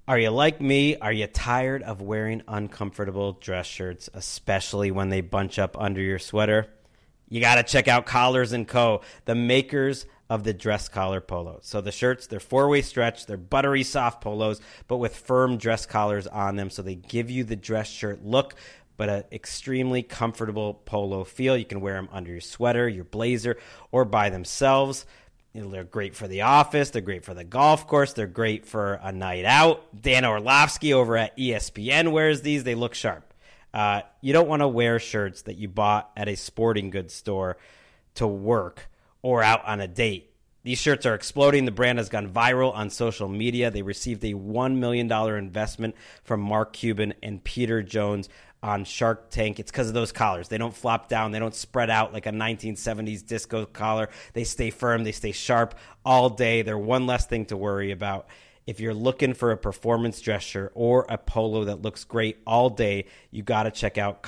Are you like me? Are you tired of wearing uncomfortable dress shirts, especially when they bunch up under your sweater? You got to check out Collars & Co., the makers of the dress collar polo. So the shirts, they're four-way stretch, they're buttery soft polos, but with firm dress collars on them, so they give you the dress shirt look, but an extremely comfortable polo feel. You can wear them under your sweater, your blazer, or by themselves. They're great for the office. They're great for the golf course. They're great for a night out. Dan Orlovsky over at ESPN wears these. They look sharp. You don't want to wear shirts that you bought at a sporting goods store to work or out on a date. These shirts are exploding. The brand has gone viral on social media. They received a $1 million investment from Mark Cuban and Peter Jones on Shark Tank. It's because of those collars. They don't flop down. They don't spread out like a 1970s disco collar. They stay firm. They stay sharp all day. They're one less thing to worry about. If you're looking for a performance dress shirt or a polo that looks great all day, you got to check out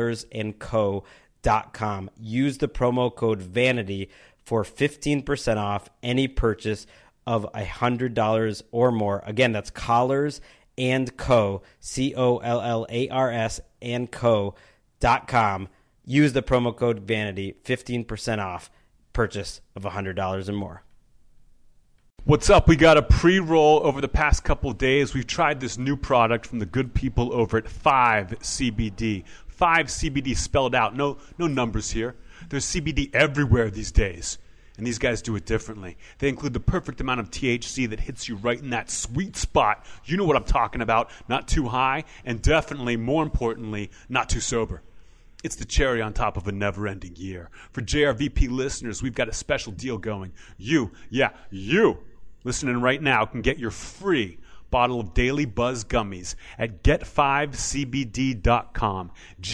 collarsandco.com. Use the promo code VANITY for 15% off any purchase of $100 or more. Again, that's Collars and Co, COLLARS and Co.com. Use the promo code VANITY, 15% off purchase of $100 or more. What's up? We got a pre-roll over the past couple of days. We've tried this new product from the good people over at 5CBD. 5CBD spelled out. No numbers here. There's CBD everywhere these days. And these guys do it differently. They include the perfect amount of THC that hits you right in that sweet spot. You know what I'm talking about. Not too high, and definitely, more importantly, not too sober. It's the cherry on top of a never-ending year. For JRVP listeners, we've got a special deal going. You, listening right now, can get your free bottle of Daily Buzz gummies at get5cbd.com.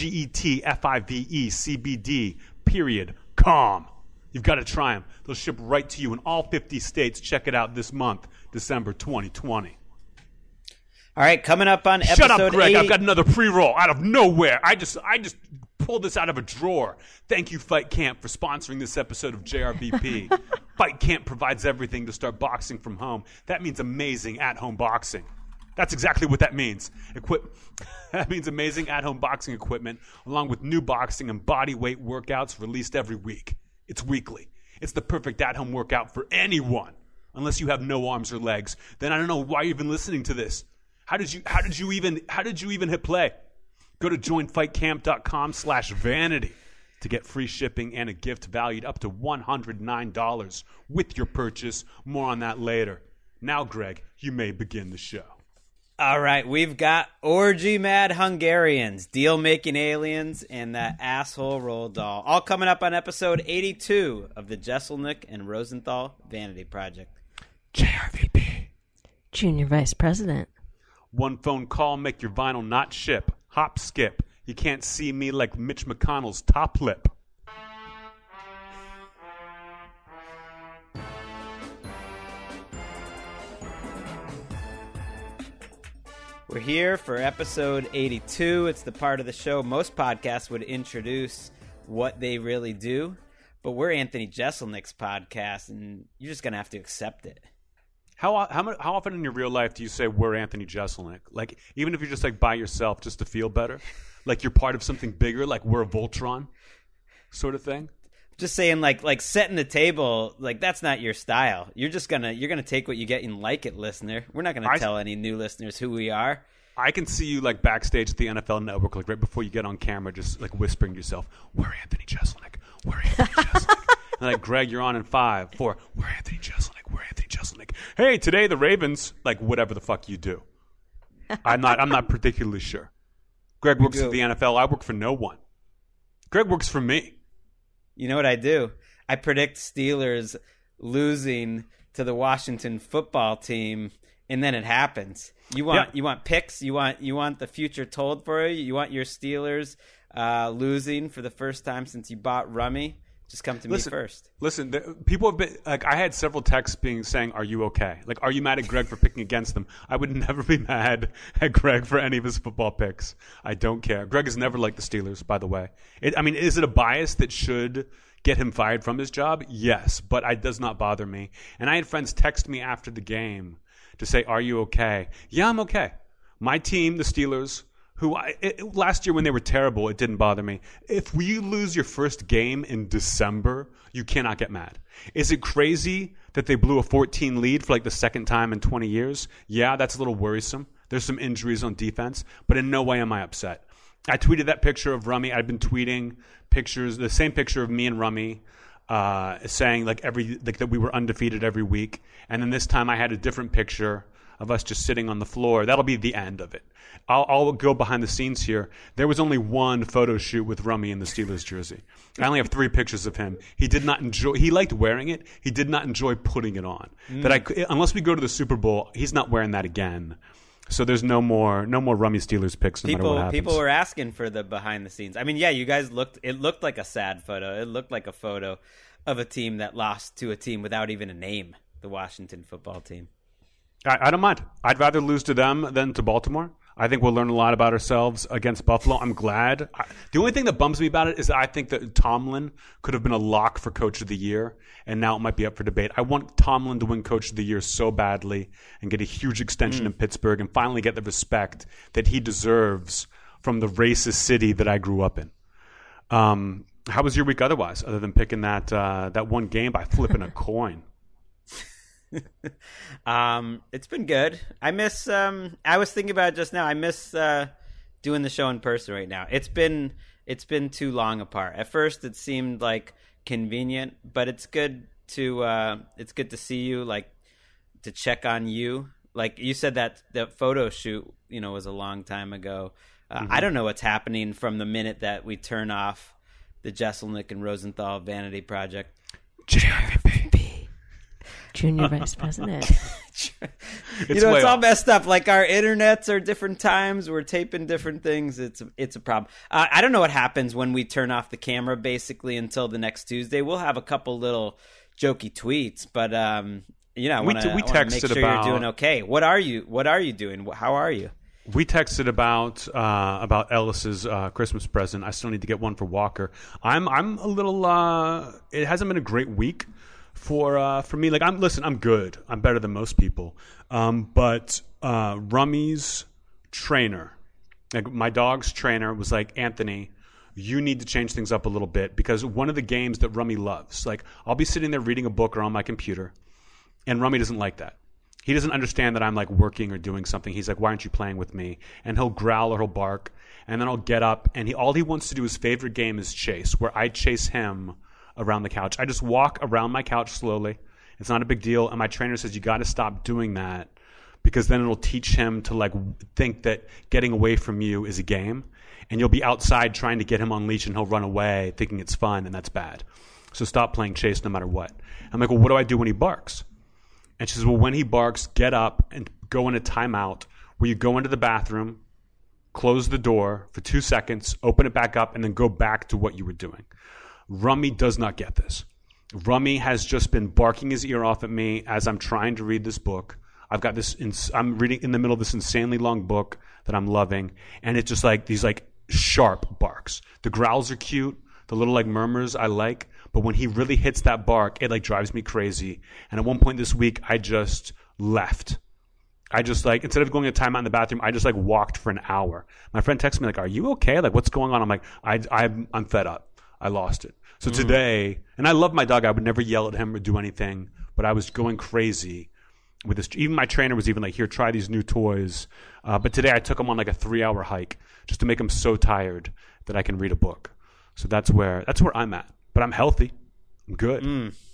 GETFIVECBD.com. You've got to try them. They'll ship right to you in all 50 states. Check it out this month, December 2020. All right, coming up on episode 80. Shut up, Greg. 80. I've got another pre-roll out of nowhere. I just pulled this out of a drawer. Thank you, Fight Camp, for sponsoring this episode of JRVP. Fight Camp provides everything to start boxing from home. That means amazing at-home boxing. That's exactly what that means. That means amazing at-home boxing equipment, along with new boxing and body weight workouts released every week. It's weekly. It's the perfect at-home workout for anyone, unless you have no arms or legs. Then I don't know why you're even listening to this. How did you even hit play? Go to joinfightcamp.com/vanity to get free shipping and a gift valued up to $109 with your purchase. More on that later. Now, Greg, you may begin the show. All right, we've got orgy mad Hungarians, deal-making aliens, and that asshole Roald Dahl. All coming up on episode 82 of the Jesselnick and Rosenthal Vanity Project. JRVP. Junior Vice President. One phone call, make your vinyl not ship. Hop, skip. You can't see me like Mitch McConnell's top lip. We're here for episode 82. It's the part of the show most podcasts would introduce what they really do, but we're Anthony Jeselnik's podcast, and you're just going to have to accept it. How often in your real life do you say we're Anthony Jeselnik? Like, even if you're just like by yourself just to feel better? Like you're part of something bigger, like we're a Voltron sort of thing? Just saying, like setting the table, like that's not your style. You're gonna take what you get and like it, listener. We're not gonna tell any new listeners who we are. I can see you like backstage at the NFL Network, like right before you get on camera, just like whispering to yourself, "We're Anthony Jeselnik. We're Anthony Jeselnik." And like, Greg, you're on in 5, 4. We're Anthony Jeselnik. We're Anthony Jeselnik. Hey, today the Ravens, like whatever the fuck you do. I'm not particularly sure. Greg works for the NFL. I work for no one. Greg works for me. You know what I do? I predict Steelers losing to the Washington football team, and then it happens. You want picks? You want the future told for you? You want your Steelers losing for the first time since you bought Rummy? Just come to me first. Listen, people have been like, I had several texts saying, "Are you okay? Like, are you mad at Greg for picking against them?" I would never be mad at Greg for any of his football picks. I don't care. Greg has never liked the Steelers, by the way. Is it a bias that should get him fired from his job? Yes, but it does not bother me. And I had friends text me after the game to say, are you okay? Yeah, I'm okay. My team, the Steelers, last year when they were terrible, it didn't bother me. If you lose your first game in December, you cannot get mad. Is it crazy that they blew a 14 lead for like the second time in 20 years? Yeah, that's a little worrisome. There's some injuries on defense, but in no way am I upset. I tweeted that picture of Rummy. I've been tweeting pictures, the same picture of me and Rummy, saying that we were undefeated every week. And then this time I had a different picture of us just sitting on the floor. That'll be the end of it. I'll go behind the scenes here. There was only one photo shoot with Rummy in the Steelers jersey. I only have 3 pictures of him. He did not enjoy. He liked wearing it. He did not enjoy putting it on. Unless we go to the Super Bowl, he's not wearing that again. So there's no more Rummy Steelers pics. No matter what happens. People were asking for the behind the scenes. I mean, yeah, you guys it looked like a sad photo. It looked like a photo of a team that lost to a team without even a name, the Washington football team. I don't mind. I'd rather lose to them than to Baltimore. I think we'll learn a lot about ourselves against Buffalo. I'm glad. The only thing that bums me about it is that I think that Tomlin could have been a lock for Coach of the Year, and now it might be up for debate. I want Tomlin to win Coach of the Year so badly and get a huge extension in Pittsburgh and finally get the respect that he deserves from the racist city that I grew up in. How was your week otherwise, other than picking that one game by flipping a coin? It's been good. I miss I was thinking about it just now. I miss doing the show in person right now. It's been too long apart. At first it seemed like convenient, but it's good to see you, like to check on you. Like you said that photo shoot, was a long time ago. I don't know what's happening from the minute that we turn off the Jesselnick and Rosenthal Vanity Project. Junior Vice President. It's all messed up. Like our internets are different times. We're taping different things. It's a problem. I don't know what happens when we turn off the camera basically until the next Tuesday. We'll have a couple little jokey tweets, but we texted make sure you're doing okay. What are you doing? How are you? We texted about Ellis's Christmas present. I still need to get one for Walker. I'm a little. It hasn't been a great week for me. Like I'm good. I'm better than most people. But Rummy's trainer, like my dog's trainer, was like, Anthony, you need to change things up a little bit, because one of the games that Rummy loves, like I'll be sitting there reading a book or on my computer, and Rummy doesn't like that. He doesn't understand that I'm like working or doing something. He's like, why aren't you playing with me? And he'll growl or he'll bark, and then I'll get up, and all he wants to do, his favorite game is chase, where I chase him around the couch. I just walk around my couch slowly. It's not a big deal. And my trainer says, you got to stop doing that, because then it'll teach him to like think that getting away from you is a game, and you'll be outside trying to get him on leash and he'll run away thinking it's fun, and that's bad. So stop playing chase no matter what. I'm like, well, what do I do when he barks? And she says, well, when he barks, get up and go in a timeout where you go into the bathroom, close the door for 2 seconds, open it back up, and then go back to what you were doing. Rummy does not get this. Rummy has just been barking his ear off at me as I'm trying to read this book. I'm reading in the middle of this insanely long book that I'm loving, and it's just like these like sharp barks. The growls are cute, the little like murmurs I like, but when he really hits that bark, it like drives me crazy. And at one point this week, I just left. I just like, instead of going to timeout in the bathroom, I just like walked for an hour. My friend texted me like, are you okay? Like, what's going on? I'm like, I'm fed up. I lost it. So today, and I love my dog. I would never yell at him or do anything, but I was going crazy with this. Even my trainer was even like, here, try these new toys. But today I took him on like a 3-hour hike just to make him so tired that I can read a book. So that's where I'm at. But I'm healthy. I'm good.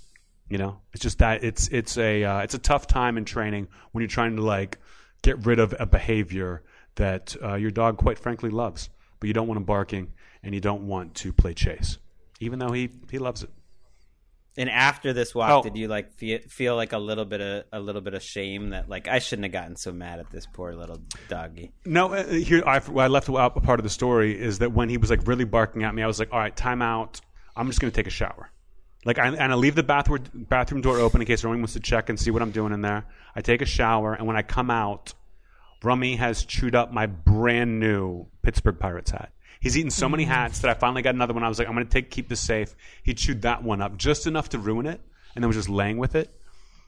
It's just that it's a tough time in training when you're trying to like get rid of a behavior that your dog quite frankly loves, but you don't want him barking and you don't want to play chase, even though he loves it. And after this walk, did you like feel like a little bit of shame that like I shouldn't have gotten so mad at this poor little doggy? No, here I left out a part of the story is that when he was like really barking at me, I was like, all right, time out. I'm just going to take a shower. Like, I leave the bathroom door open in case anyone wants to check and see what I'm doing in there. I take a shower, and when I come out, Rummy has chewed up my brand new Pittsburgh Pirates hat. He's eaten so many hats that I finally got another one. I was like, I'm going to keep this safe. He chewed that one up just enough to ruin it, and then was just laying with it.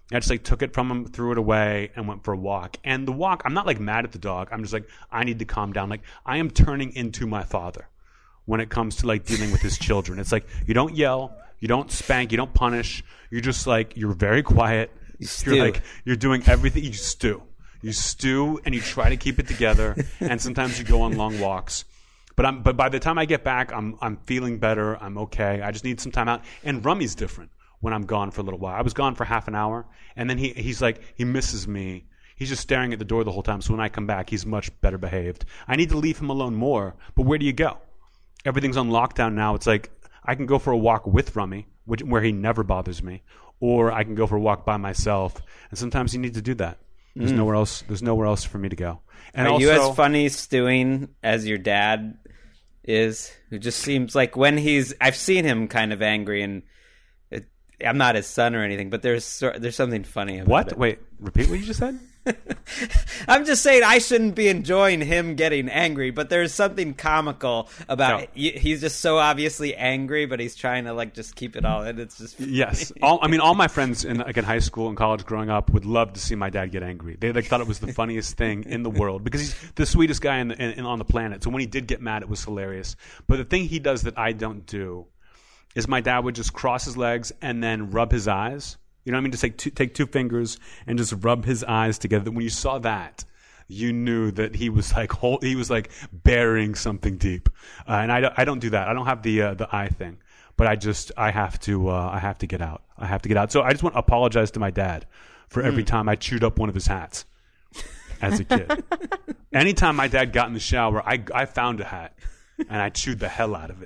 I just like took it from him, threw it away, and went for a walk. And the walk, I'm not like mad at the dog. I'm just like, I need to calm down. Like, I am turning into my father when it comes to like dealing with his children. It's like, you don't yell, you don't spank, you don't punish. You're just like, you're very quiet. You're like, you're doing everything. You stew. You stew and you try to keep it together. And sometimes you go on long walks. But by the time I get back, I'm feeling better. I'm okay. I just need some time out. And Rummy's different when I'm gone for a little while. I was gone for half an hour, and then he's like, he misses me. He's just staring at the door the whole time. So when I come back, he's much better behaved. I need to leave him alone more. But where do you go? Everything's on lockdown now. It's like I can go for a walk with Rummy, where he never bothers me, or I can go for a walk by myself. And sometimes you need to do that. There's nowhere else. There's nowhere else for me to go. And Are also, you as funny stewing as your dad is? Who just seems like when I've seen him kind of angry, and I'm not his son or anything, but there's something funny about what? it. Wait, repeat what you just said? I'm just saying I shouldn't be enjoying him getting angry, but there's something comical about it. He's just so obviously angry, but he's trying to like just keep it all in. It's just funny. Yes. All my friends in high school and college growing up would love to see my dad get angry. They like thought it was the funniest thing in the world because he's the sweetest guy on the planet. So when he did get mad, it was hilarious. But the thing he does that I don't do is my dad would just cross his legs and then rub his eyes. You know what I mean? Just take two fingers and just rub his eyes together. When you saw that, you knew that he was like burying something deep. And I don't do that. I don't have the eye thing. But I have to get out. I have to get out. So I just want to apologize to my dad for every time I chewed up one of his hats as a kid. Anytime my dad got in the shower, I found a hat and I chewed the hell out of it.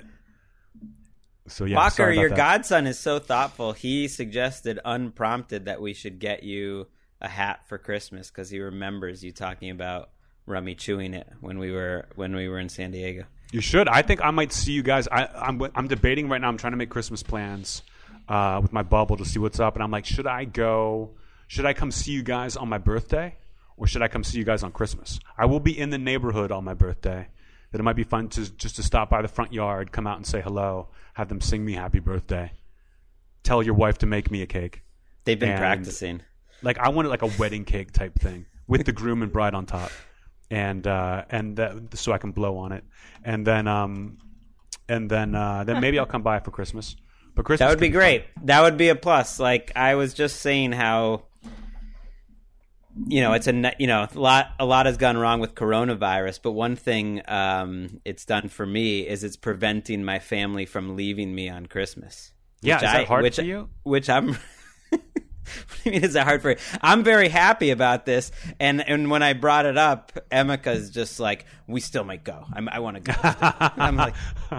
So yeah, Walker, your godson is so thoughtful. He suggested unprompted that we should get you a hat for Christmas because he remembers you talking about Rummy chewing it when we were in San Diego. You should. I think I might see you guys. I'm debating right now. I'm trying to make Christmas plans with my bubble to see what's up, and I'm like, should I come see you guys on my birthday, or should I come see you guys on Christmas? I will be in the neighborhood on my birthday. That it might be fun to stop by the front yard, come out and say hello, have them sing me happy birthday, tell your wife to make me a cake. They've been practicing. Like I wanted like a wedding cake type thing with the groom and bride on top, and so I can blow on it, and then maybe I'll come by for Christmas. But Christmas that would be great. Fun. That would be a plus. Like I was just saying how. It's a lot has gone wrong with coronavirus, but one thing it's done for me is it's preventing my family from leaving me on Christmas. Yeah, is that hard for you? Which I'm. What do you mean? Is that hard for you? I'm very happy about this, and when I brought it up, Emika's just like, "We still might go. I want to go." I'm like,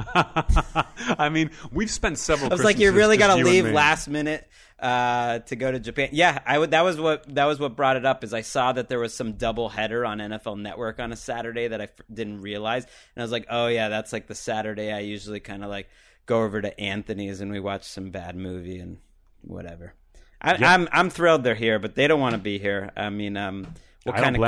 I mean, we've spent several. I was like, "You really got to leave last minute." To go to Japan. Yeah, that was what brought it up is I saw that there was some double header on NFL Network on a Saturday that I didn't realize. And I was like, oh yeah, that's like the Saturday I usually kind of like go over to Anthony's and we watch some bad movie and whatever. I'm thrilled they're here, but they don't want to be here. I mean, what kind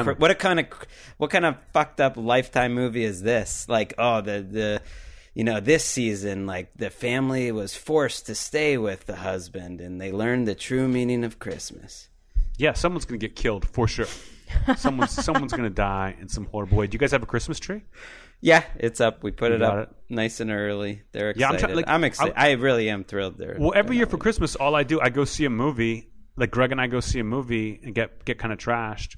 of fucked up Lifetime movie is this? Like, oh, this season, like the family was forced to stay with the husband and they learned the true meaning of Christmas. Yeah, someone's going to get killed for sure. Someone's going to die in some horrible way. Do you guys have a Christmas tree? Yeah, it's up. We put it up nice and early. They're excited. Yeah, I'm excited. I really am thrilled. Well, every year for Christmas, all I go see a movie. Like Greg and I go see a movie and get kind of trashed.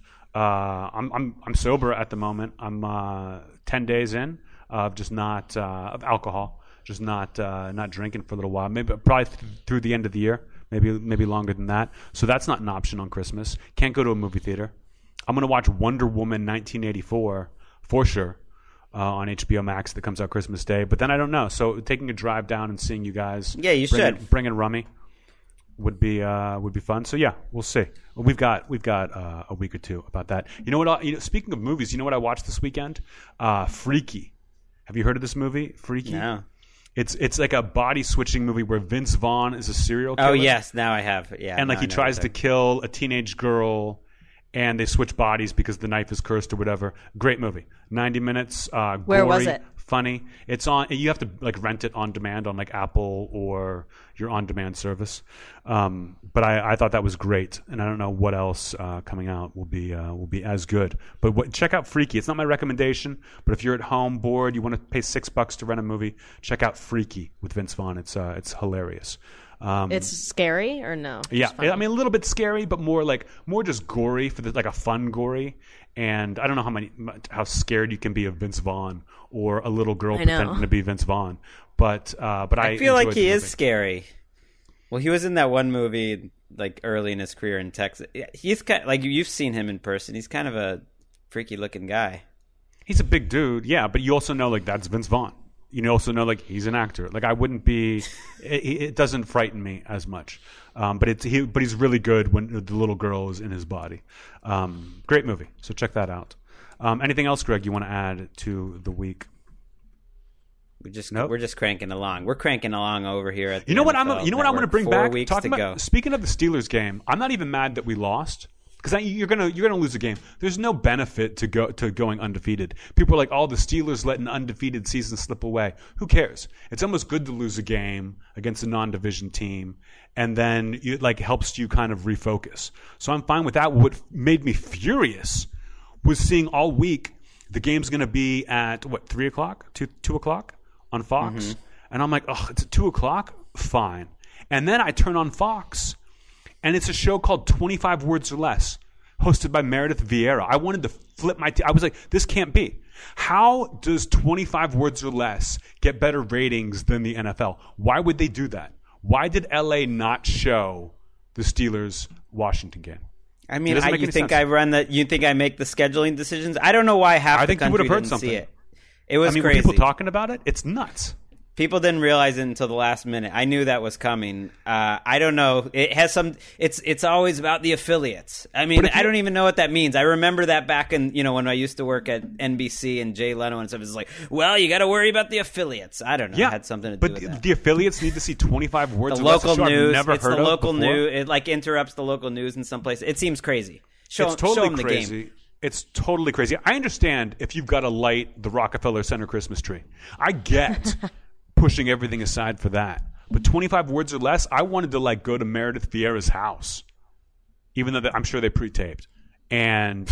I'm sober at the moment. I'm 10 days in. Of just not of alcohol, just not drinking for a little while. Maybe probably through the end of the year, maybe longer than that. So that's not an option on Christmas. Can't go to a movie theater. I'm gonna watch Wonder Woman 1984 for sure on HBO Max that comes out Christmas Day. But then I don't know. So taking a drive down and seeing you guys, should bring in Rummy would be fun. So yeah, we'll see. We've got a week or two about that. You know what? Speaking of movies, you know what I watched this weekend? Freaky. Have you heard of this movie, Freaky? No. It's like a body switching movie where Vince Vaughn is a serial killer. Oh yes, now I have. Yeah. And like he tries to kill a teenage girl, and they switch bodies because the knife is cursed or whatever. Great movie. 90 minutes. Where gory, was it? Funny. It's on. You have to like rent it on demand on like Apple or your on-demand service. But I thought that was great, and I don't know what else coming out will be as good. But check out Freaky. It's not my recommendation, but if you're at home bored, you want to pay $6 to rent a movie, check out Freaky with Vince Vaughn. It's hilarious. It's scary or no? Yeah, I mean a little bit scary, but more just gory for like a fun gory. And I don't know how scared you can be of Vince Vaughn or a little girl pretending to be Vince Vaughn. But I feel like he is movie. scary. Well, he was in that one movie like early in his career in Texas. He's kind of, like you've seen him in person. He's kind of a freaky looking guy. He's a big dude, yeah. But you also know like that's Vince Vaughn. You also know like he's an actor. Like I wouldn't be. It doesn't frighten me as much. But he's really good when the little girl is in his body. Great movie. So check that out. Anything else, Greg? You want to add to the week? We're just cranking along. We're cranking along over here at the You know what NFL I'm going to bring 4 back? weeks Talking to about go. speaking of the Steelers game, I'm not even mad that we lost because you're gonna lose a game. There's no benefit to going undefeated. People are like, "Oh, the Steelers let an undefeated season slip away." Who cares? It's almost good to lose a game against a non-division team, and then it like helps you kind of refocus. So I'm fine with that. What made me furious was seeing all week the game's going to be at 3 o'clock, 2 o'clock on Fox, and I'm like, "Oh, it's at 2 o'clock. Fine." And then I turn on Fox. And it's a show called 25 Words or Less, hosted by Meredith Vieira. I wanted to flip my I was like, this can't be. How does 25 Words or Less get better ratings than the NFL? Why would they do that? Why did LA not show the Steelers-Washington game? I mean, you think I run that? You think I make the scheduling decisions? I don't know why half the country didn't see it. It was crazy. Were people talking about it? It's nuts. People didn't realize it until the last minute. I knew that was coming. I don't know. It has some. It's always about the affiliates. I mean, I don't even know what that means. I remember that back in when I used to work at NBC and Jay Leno and stuff. It's like, well, you got to worry about the affiliates. I don't know. Yeah, it had something to do with that. But the affiliates need to see 25 words. The local news. It's the local news. It like interrupts the local news in some places. It seems crazy. Show them the game. It's totally crazy. I understand if you've got to light the Rockefeller Center Christmas tree. I get. Pushing everything aside for that. But 25 Words or Less, I wanted to go to Meredith Vieira's house, even though I'm sure they pre-taped, and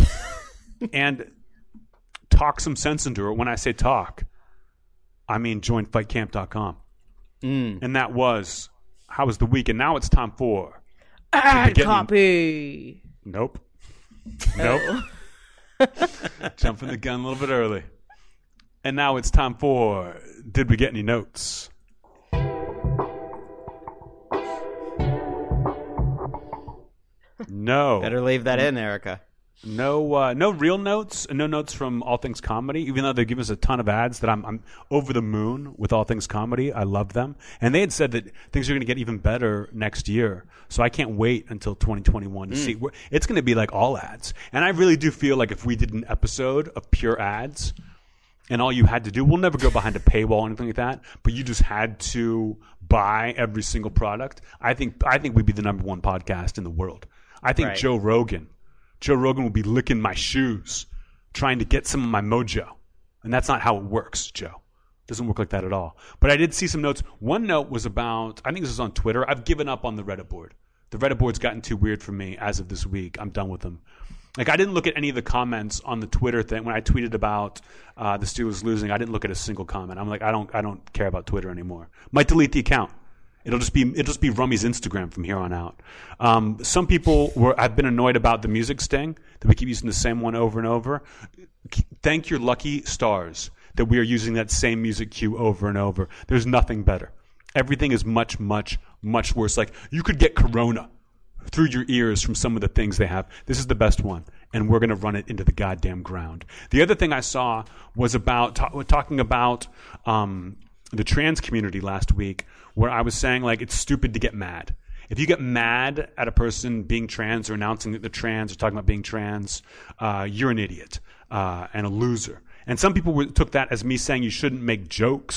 talk some sense into her. When I say talk, I mean join fightcamp.com. And that was how was the week, and now it's time for ad copy. Nope. Jumping the gun a little bit early. And now it's time for Did We Get Any Notes? No. Better leave that in, Erica. No real notes, and no notes from All Things Comedy, even though they give us a ton of ads that I'm over the moon with All Things Comedy. I love them. And they had said that things are going to get even better next year. So I can't wait until 2021 to see. It's going to be like all ads. And I really do feel like if we did an episode of pure ads, and all you had to do, we'll never go behind a paywall or anything like that, but you just had to buy every single product, I think we'd be the number one podcast in the world. I think Joe Rogan will be licking my shoes, trying to get some of my mojo. And that's not how it works, Joe. It doesn't work like that at all. But I did see some notes. One note was about, I think this was on Twitter. I've given up on the Reddit board. The Reddit board's gotten too weird for me as of this week. I'm done with them. I didn't look at any of the comments on the Twitter thing when I tweeted about the Steelers losing. I didn't look at a single comment. I'm like, I don't care about Twitter anymore. Might delete the account. It'll just be Rummy's Instagram from here on out. Some people have been annoyed about the music sting that we keep using the same one over and over. Thank your lucky stars that we are using that same music cue over and over. There's nothing better. Everything is much, much, much worse. Like you could get corona through your ears from some of the things they have. This is the best one, and we're going to run it into the goddamn ground. The other thing I saw was about talking about the trans community last week, where I was saying it's stupid to get mad. If you get mad at a person being trans or announcing that they're trans or talking about being trans, you're an idiot and a loser. And some people took that as me saying you shouldn't make jokes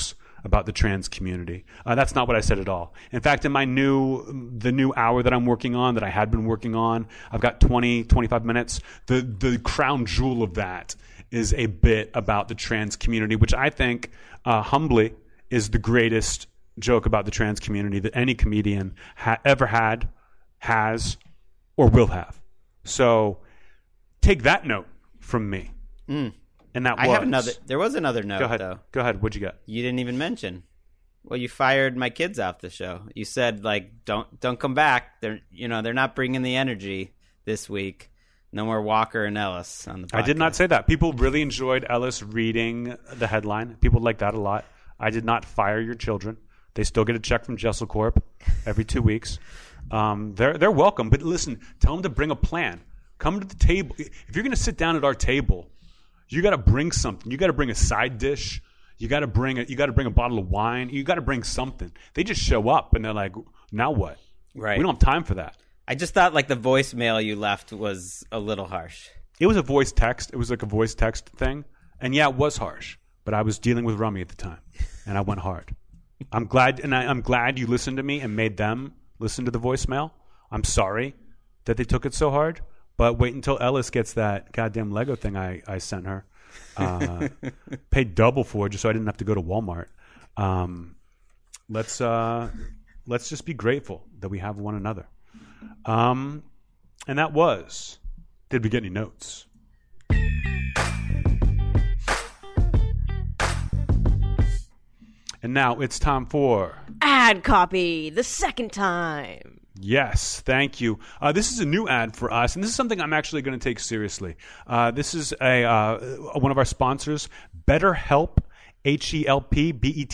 about the trans community. That's not what I said at all. In fact, in the new hour that I'm working on, that I had been working on, I've got 25 minutes. The crown jewel of that is a bit about the trans community, which I think, humbly, is the greatest joke about the trans community that any comedian ever had, has, or will have. So take that note from me. And that there was another note, though. Go ahead. What'd you get? You didn't even mention. Well, you fired my kids off the show. You said, like, don't come back. They're not bringing the energy this week. No more Walker and Ellis on the podcast. I did not say that. People really enjoyed Ellis reading the headline. People like that a lot. I did not fire your children. They still get a check from Jessel Corp every 2 weeks. They're welcome. But listen, tell them to bring a plan. Come to the table. If you're going to sit down at our table, you got to bring something. You got to bring a side dish. You got to bring a bottle of wine. You got to bring something. They just show up and they're like, now what? Right. We don't have time for that. I just thought like the voicemail you left was a little harsh. It was a voice text. It was like a voice text thing. And yeah, it was harsh. But I was dealing with Rummy at the time, and I went hard. I'm glad you listened to me and made them listen to the voicemail. I'm sorry that they took it so hard. But wait until Ellis gets that goddamn Lego thing I sent her. Paid double for it just so I didn't have to go to Walmart. Let's just be grateful that we have one another. And that was, did we get any notes? And now it's time for ad copy the second time. Yes, thank you. This is a new ad for us, and this is something I'm actually going to take seriously. This is one of our sponsors, BetterHelp, HELP,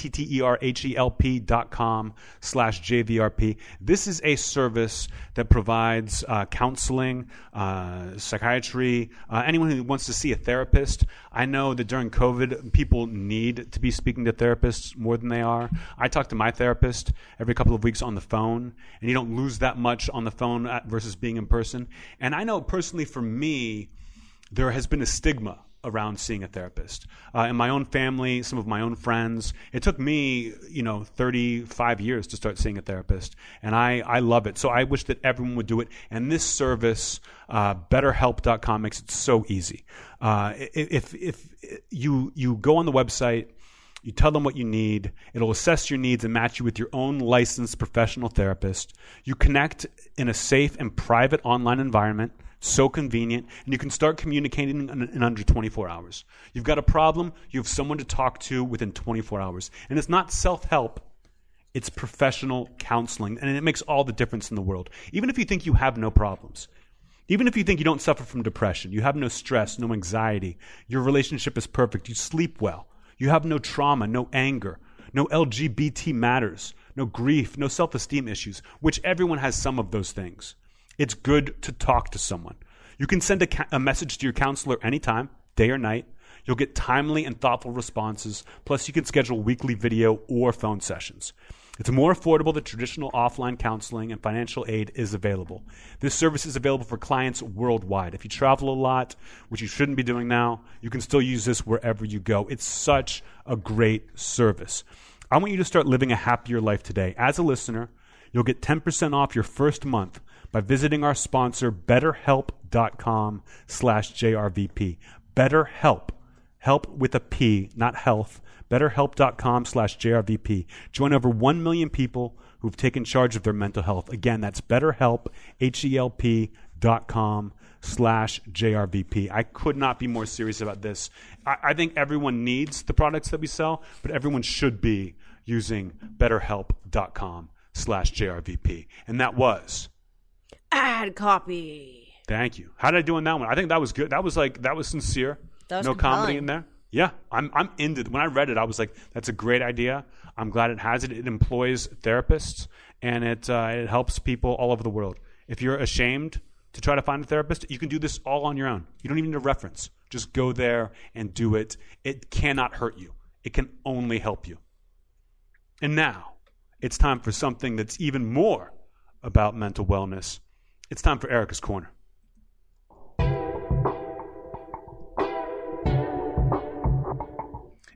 BetterHelp.com/JVRP. This is a service that provides counseling, psychiatry, anyone who wants to see a therapist. I know that during COVID, people need to be speaking to therapists more than they are. I talk to my therapist every couple of weeks on the phone, and you don't lose that much on the phone versus being in person. And I know personally for me, there has been a stigma around seeing a therapist. In my own family, some of my own friends, it took me, 35 years to start seeing a therapist, and I love it. So I wish that everyone would do it. And this service, BetterHelp.com, makes it so easy. If you go on the website, you tell them what you need, it'll assess your needs and match you with your own licensed professional therapist. You connect in a safe and private online environment. So convenient, and you can start communicating in under 24 hours. You've got a problem, you have someone to talk to within 24 hours. And it's not self-help, it's professional counseling, and it makes all the difference in the world. Even if you think you have no problems, even if you think you don't suffer from depression, you have no stress, no anxiety, your relationship is perfect, you sleep well, you have no trauma, no anger, no LGBT matters, no grief, no self-esteem issues, which everyone has some of those things. It's good to talk to someone. You can send a message to your counselor anytime, day or night. You'll get timely and thoughtful responses. Plus, you can schedule weekly video or phone sessions. It's more affordable than traditional offline counseling, and financial aid is available. This service is available for clients worldwide. If you travel a lot, which you shouldn't be doing now, you can still use this wherever you go. It's such a great service. I want you to start living a happier life today. As a listener, you'll get 10% off your first month by visiting our sponsor, BetterHelp.com/JRVP. BetterHelp. Help with a P, not health. BetterHelp.com/JRVP. Join over 1 million people who've taken charge of their mental health. Again, that's BetterHelp, HELP.com/JRVP. I could not be more serious about this. I think everyone needs the products that we sell, but everyone should be using BetterHelp.com/JRVP. And that was ad copy. Thank you. How did I do on that one? I think that was good. That was sincere. That was no compelling. comedy in there. Yeah, I'm into it. When I read it, I was like, that's a great idea. I'm glad it has it. It employs therapists, and it helps people all over the world. If you're ashamed to try to find a therapist, you can do this all on your own. You don't even need a reference. Just go there and do it. It cannot hurt you. It can only help you. And now, it's time for something that's even more about mental wellness. It's time for Erica's Corner.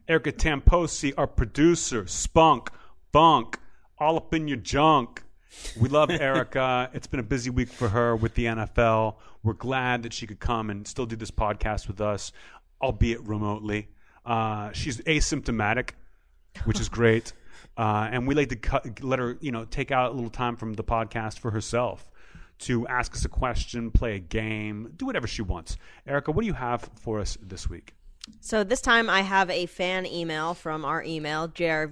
Erica Tamposi, our producer, Spunk, Bunk, all up in your junk. We love Erica. It's been a busy week for her with the NFL. We're glad that she could come and still do this podcast with us, albeit remotely. She's asymptomatic, which is great. And we like to let her, take out a little time from the podcast for herself to ask us a question, play a game, do whatever she wants. Erica, what do you have for us this week? So this time I have a fan email from our email,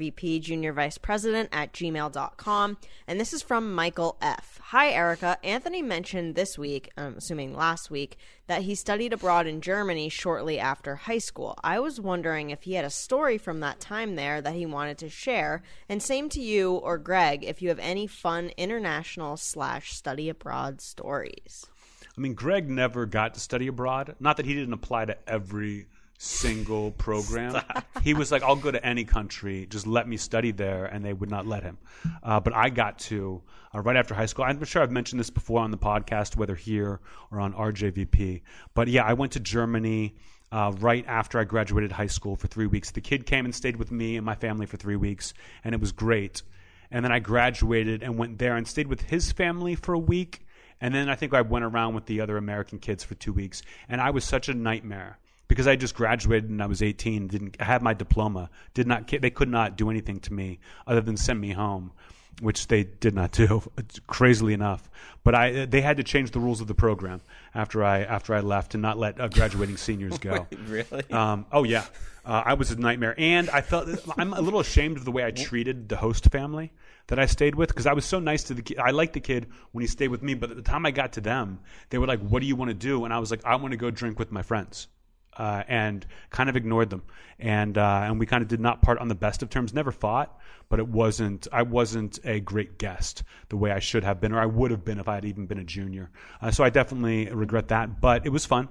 jrvp@gmail.com, and this is from Michael F. Hi, Erica. Anthony mentioned this week, I'm assuming last week, that he studied abroad in Germany shortly after high school. I was wondering if he had a story from that time there that he wanted to share, and same to you or Greg if you have any fun international/study abroad stories. I mean, Greg never got to study abroad. Not that he didn't apply to every single program. He was like, I'll go to any country, just let me study there, and they would not let him. But I got to right after high school. I'm sure I've mentioned this before on the podcast, whether here or on RJVP. But yeah, I went to Germany right after I graduated high school for 3 weeks. The kid came and stayed with me and my family for 3 weeks, and it was great. And then I graduated and went there and stayed with his family for a week. And then I think I went around with the other American kids for 2 weeks. And I was such a nightmare. Because I just graduated and I was 18, didn't have my diploma, they could not do anything to me other than send me home, which they did not do, crazily enough. But they had to change the rules of the program after I left and not let graduating seniors go. Wait, really? Oh yeah, I was a nightmare, and I'm a little ashamed of the way I treated the host family that I stayed with, because I was so nice to the kid. I liked the kid when he stayed with me, but at the time I got to them, they were like, "What do you want to do?" And I was like, "I want to go drink with my friends." And kind of ignored them, and we kind of did not part on the best of terms. Never fought, but I wasn't a great guest the way I should have been, or I would have been if I had even been a junior. So I definitely regret that, but it was fun.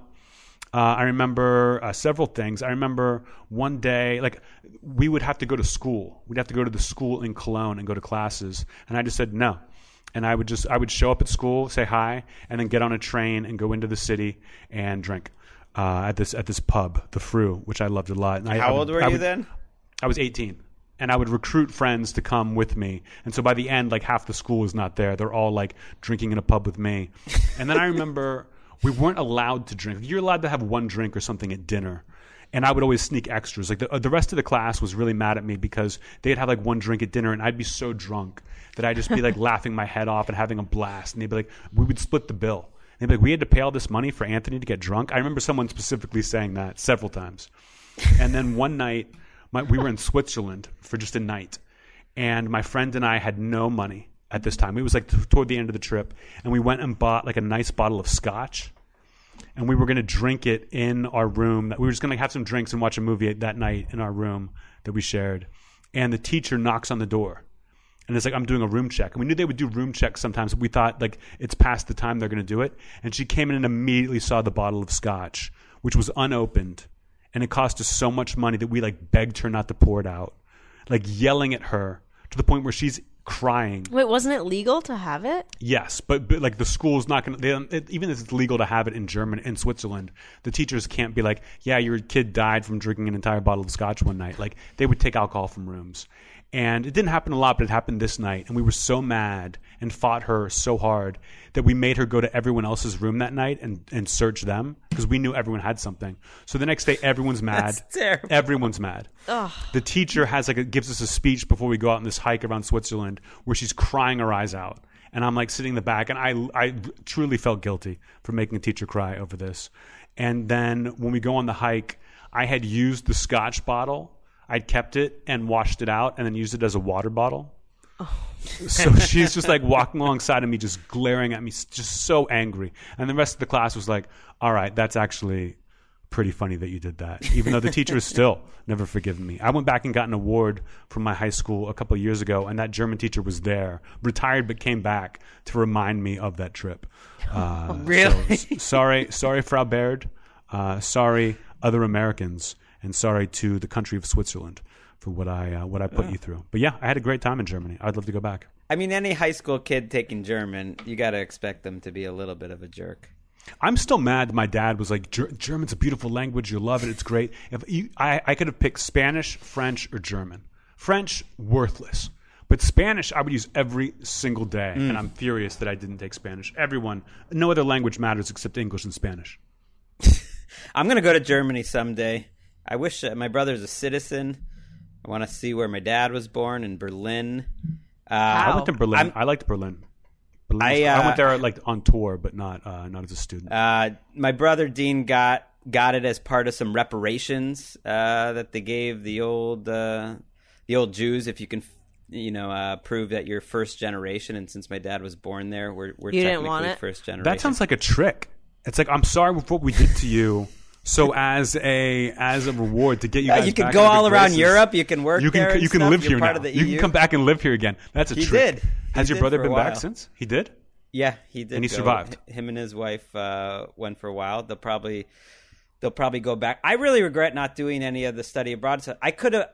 I remember several things. I remember one day, like, we would have to go to school. We'd have to go to the school in Cologne and go to classes, and I just said no. And I would show up at school, say hi, and then get on a train and go into the city and drink. At this pub, the Fru, which I loved a lot. And How old were you then? I was 18, and I would recruit friends to come with me. And so by the end, like, half the school was not there. They're all like drinking in a pub with me. And then I remember we weren't allowed to drink. You're allowed to have one drink or something at dinner. And I would always sneak extras. Like the rest of the class was really mad at me because they'd have like one drink at dinner, and I'd be so drunk that I'd just be like laughing my head off and having a blast. And they'd be like, we would split the bill. They'd be like, we had to pay all this money for Anthony to get drunk. I remember someone specifically saying that several times. And then one night, we were in Switzerland for just a night, and my friend and I had no money at this time. It was like toward the end of the trip, and we went and bought like a nice bottle of scotch, and we were going to drink it in our room. We were just going to have some drinks and watch a movie that night in our room that we shared. And the teacher knocks on the door. And it's like, I'm doing a room check. And we knew they would do room checks sometimes. But we thought, like, it's past the time they're going to do it. And she came in and immediately saw the bottle of scotch, which was unopened. And it cost us so much money that we, like, begged her not to pour it out. Like, yelling at her to the point where she's crying. Wait, wasn't it legal to have it? Yes, but like, the school's not going to, even if it's legal to have it in Germany, in Switzerland, the teachers can't be like, yeah, your kid died from drinking an entire bottle of scotch one night. Like, they would take alcohol from rooms. And it didn't happen a lot, but it happened this night. And we were so mad and fought her so hard that we made her go to everyone else's room that night and search them, because we knew everyone had something. So the next day, everyone's mad. That's terrible. Everyone's mad. Ugh. The teacher gives us a speech before we go out on this hike around Switzerland where she's crying her eyes out. And I'm like sitting in the back, and I truly felt guilty for making a teacher cry over this. And then when we go on the hike, I had used the scotch bottle. I'd kept it and washed it out and then used it as a water bottle. Oh. So she's just like walking alongside of me, just glaring at me, just so angry. And the rest of the class was like, all right, that's actually pretty funny that you did that. Even though the teacher has still never forgiven me. I went back and got an award from my high school a couple of years ago, and that German teacher was there, retired, but came back to remind me of that trip. Really? So, sorry, Frau Baird. Sorry, other Americans. And sorry to the country of Switzerland for what I put you through. But yeah, I had a great time in Germany. I'd love to go back. I mean, any high school kid taking German, you got to expect them to be a little bit of a jerk. I'm still mad my dad was like, German's a beautiful language. You'll love it. It's great. I could have picked Spanish, French, or German. French, worthless. But Spanish, I would use every single day. And I'm furious that I didn't take Spanish. No other language matters except English and Spanish. I'm going to go to Germany someday. I wish my brother's a citizen. I want to see where my dad was born in Berlin. I went to Berlin. I liked Berlin. I went there like on tour, but not as a student. My brother Dean got it as part of some reparations that they gave the old Jews. If you can, prove that you're first generation, and since my dad was born there, we're technically first generation. That sounds like a trick. It's like, I'm sorry for what we did to you. So as a reward to get you guys, you can back go all good around graces, Europe. You can work there. You can live here now. You can come back and live here again. That's a trick. He did. Has your brother been back since? He did. Yeah, he did. And he survived. Him and his wife went for a while. They'll probably go back. I really regret not doing any of the study abroad stuff.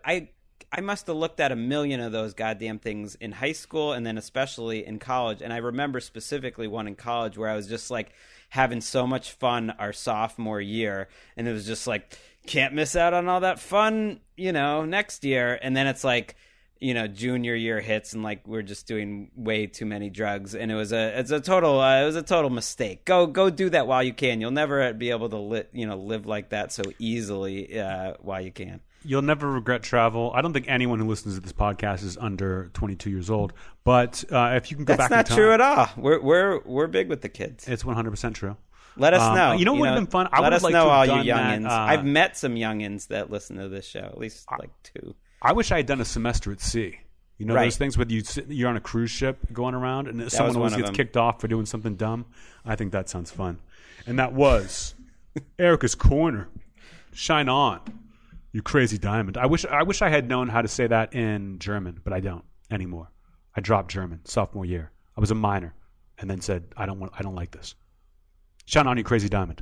I must have looked at a million of those goddamn things in high school and then especially in college. And I remember specifically one in college where I was just like having so much fun our sophomore year. And it was just like, can't miss out on all that fun, next year. And then it's like, junior year hits and like we're just doing way too many drugs. And it was a total mistake. Go do that while you can. You'll never be able to live like that so easily while you can. You'll never regret travel. I don't think anyone who listens to this podcast is under 22 years old. But if you can go back in time. That's not true at all. We're big with the kids. It's 100% true. Let us know. You know what would have been fun? Let us know, all you youngins. I've met some youngins that listen to this show, at least like two. I wish I had done a semester at sea. Right. Those things where you're on a cruise ship going around and someone always gets kicked off for doing something dumb. I think that sounds fun. And that was Erica's Corner. Shine on, you crazy diamond. I wish I had known how to say that in German, but I don't anymore. I dropped German sophomore year. I was a minor and then said, I don't like this. Shine on, you crazy diamond.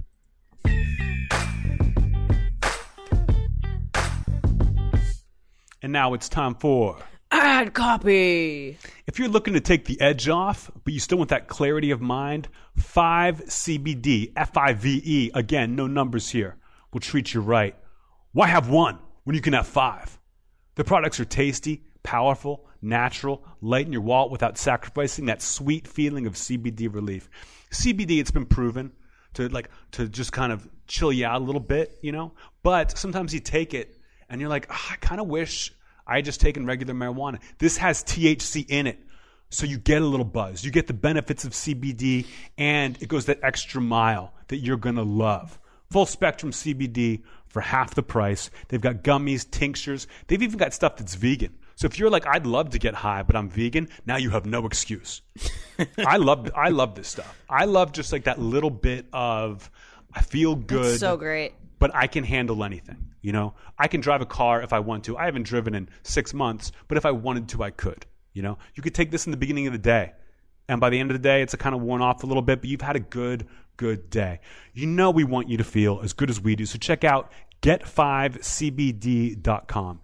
And now it's time for Ad Copy. If you're looking to take the edge off, but you still want that clarity of mind, 5CBD, F-I-V-E, again, no numbers here, will treat you right. Why have one when you can have 5? The products are tasty, powerful, natural, lighten your wallet without sacrificing that sweet feeling of CBD relief. CBD, it's been proven to just kind of chill you out a little bit, but sometimes you take it and you're like, I kind of wish I had just taken regular marijuana. This has THC in it, so you get a little buzz. You get the benefits of CBD, and it goes that extra mile that you're going to love. Full spectrum CBD for half the price. They've got gummies, tinctures. They've even got stuff that's vegan. So if you're like, I'd love to get high, but I'm vegan, now you have no excuse. I love this stuff. I love just like that little bit of, I feel good. It's so great. But I can handle anything. I can drive a car if I want to. I haven't driven in 6 months, but if I wanted to, I could. You could take this in the beginning of the day, and by the end of the day, it's kind of worn off a little bit, but you've had a good day. We want you to feel as good as we do. So check out get5cbd.com.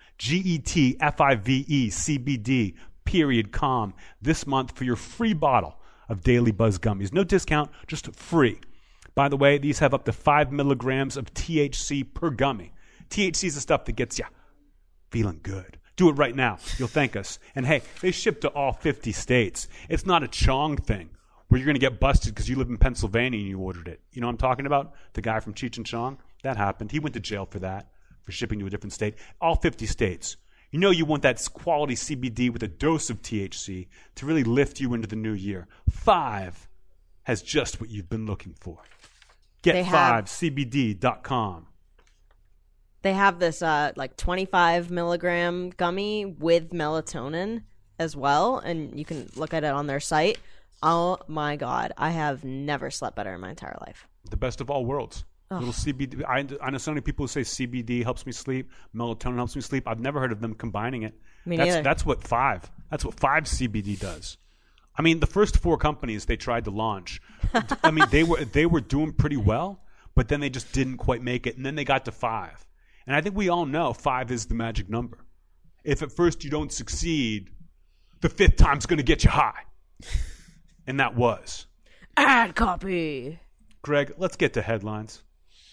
GETFIVE.com this month for your free bottle of Daily Buzz gummies. No discount, just free. By the way, these have up to 5 milligrams of THC per gummy. THC is the stuff that gets you feeling good. Do it right now. You'll thank us. And hey, they ship to all 50 states. It's not a Chong thing where you're going to get busted because you live in Pennsylvania and you ordered it. You know what I'm talking about? The guy from Cheech and Chong? That happened. He went to jail for that, for shipping to a different state. All 50 states. You want that quality CBD with a dose of THC to really lift you into the new year. 5 has just what you've been looking for. Get5cbd.com. They have this 25 milligram gummy with melatonin as well, and you can look at it on their site. Oh my God, I have never slept better in my entire life. The best of all worlds. Little CBD. I know so many people who say CBD helps me sleep, melatonin helps me sleep. I've never heard of them combining it. Me neither. That's what 5 CBD does. I mean, the first 4 companies they tried to launch, they were doing pretty well, but then they just didn't quite make it, and then they got to 5. And I think we all know 5 is the magic number. If at first you don't succeed, the 5th time's going to get you high. And that was Ad Copy. Greg, let's get to headlines.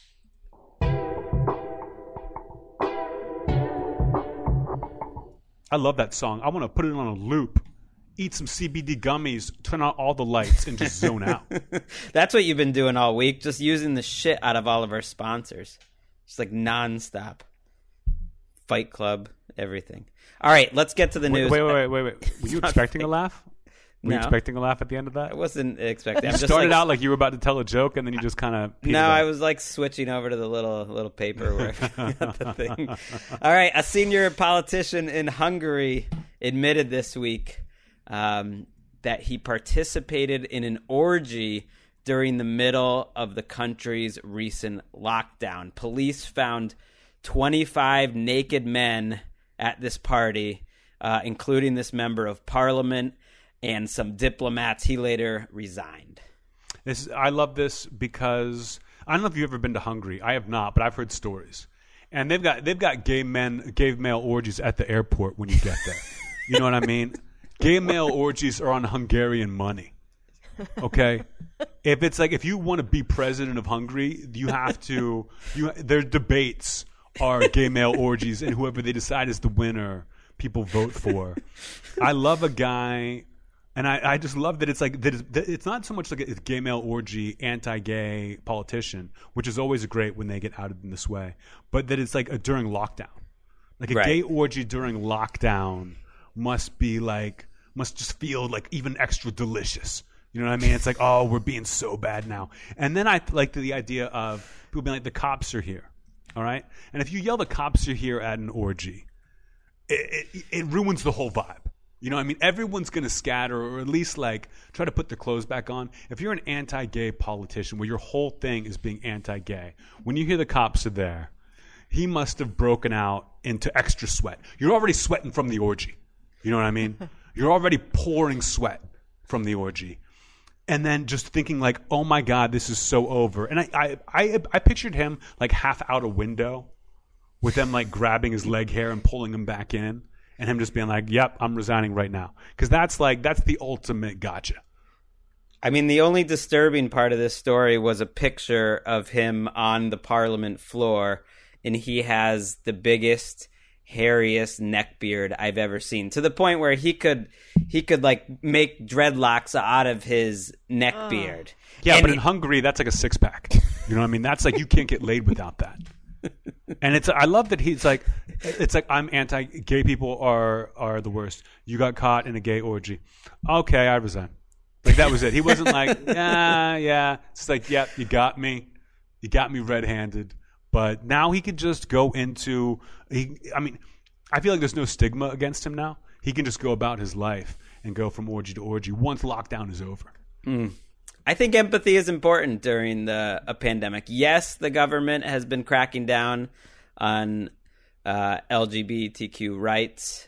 I love that song. I want to put it on a loop, eat some CBD gummies, turn on all the lights, and just zone out. That's what you've been doing all week, just using the shit out of all of our sponsors. Just like nonstop. Fight Club, everything. All right, let's get to the news. Wait. Were you expecting a laugh? Were you expecting a laugh at the end of that? I wasn't expecting. You started out like you were about to tell a joke, and then you just kind of... No, I was like switching over to the little paper where I got the thing. All right, a senior politician in Hungary admitted this week that he participated in an orgy during the middle of the country's recent lockdown. Police found 25 naked men at this party, including this member of parliament and some diplomats. He later resigned. I love this because I don't know if you've ever been to Hungary. I have not, but I've heard stories. And they've got gay male orgies at the airport when you get there. You know what I mean? Gay male orgies are on Hungarian money. Okay? If you want to be president of Hungary, their debates are gay male orgies, and whoever they decide is the winner, people vote for. I love a guy, and I just love that it's like that it's not so much like a gay male orgy, anti-gay politician, which is always great when they get outed in this way, but that it's like during lockdown. Like a gay orgy during lockdown must just feel like even extra delicious. You know what I mean? It's like, oh, we're being so bad now. And then I like the idea of people being like, the cops are here. All right? And if you yell the cops are here at an orgy, it ruins the whole vibe. You know what I mean? Everyone's going to scatter or at least like try to put their clothes back on. If you're an anti-gay politician where your whole thing is being anti-gay, when you hear the cops are there, he must have broken out into extra sweat. You're already sweating from the orgy. You know what I mean? You're already pouring sweat from the orgy. And then just thinking like, oh my God, this is so over. And I pictured him like half out a window with them like grabbing his leg hair and pulling him back in. And him just being like, yep, I'm resigning right now. Because that's the ultimate gotcha. I mean, the only disturbing part of this story was a picture of him on the parliament floor. And he has the biggest, hairiest neckbeard I've ever seen. To the point where he could like make dreadlocks out of his neckbeard. Yeah, but in Hungary, that's like a six-pack. You know what I mean? That's like you can't get laid without that. And I love that it's like I'm anti-gay people are the worst. You got caught in a gay orgy. Okay, I resign. Like that was it. He wasn't like, yeah. It's like, yep, you got me red-handed. But now he could just go into I feel like there's no stigma against him now. He can just go about his life and go from orgy to orgy once lockdown is over. I think empathy is important during a pandemic. Yes, the government has been cracking down on LGBTQ rights,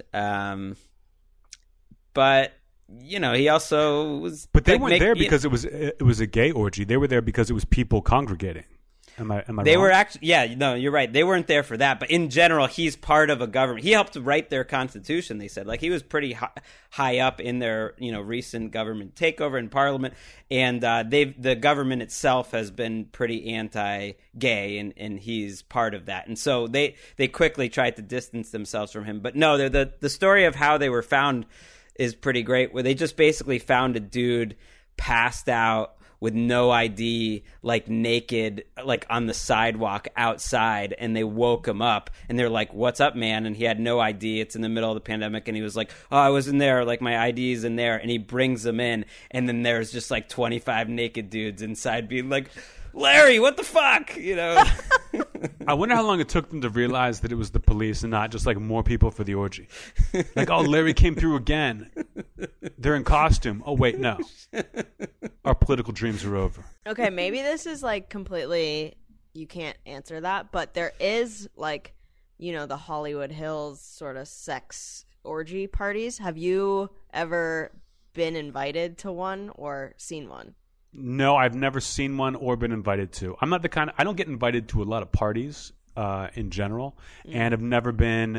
but he also was. But they weren't there because it was a gay orgy. They were there because it was people congregating. Am I They wrong? were actually, you're right. They weren't there for that. But in general, he's part of a government. He helped write their constitution, they said. Like, he was pretty high up in their, recent government takeover in parliament. And the government itself has been pretty anti-gay, and he's part of that. And so they quickly tried to distance themselves from him. But no, the story of how they were found is pretty great, where they just basically found a dude passed out with no ID, like naked, like on the sidewalk outside, and they woke him up, and they're like, "What's up, man?" And he had no ID. It's in the middle of the pandemic, and he was like, "Oh, I was in there, like my ID is in there," and he brings them in, and then there's just like 25 naked dudes inside being like, "Larry, what the fuck?" I wonder how long it took them to realize that it was the police and not just like more people for the orgy. Like, oh, Larry came through again. They're in costume. Oh, wait, no. Our political dreams are over. Okay, maybe this is like completely, you can't answer that, but there is like, the Hollywood Hills sort of sex orgy parties. Have you ever been invited to one or seen one? No, I've never seen one or been invited to. I'm not the kind I don't get invited to a lot of parties in general, and have never been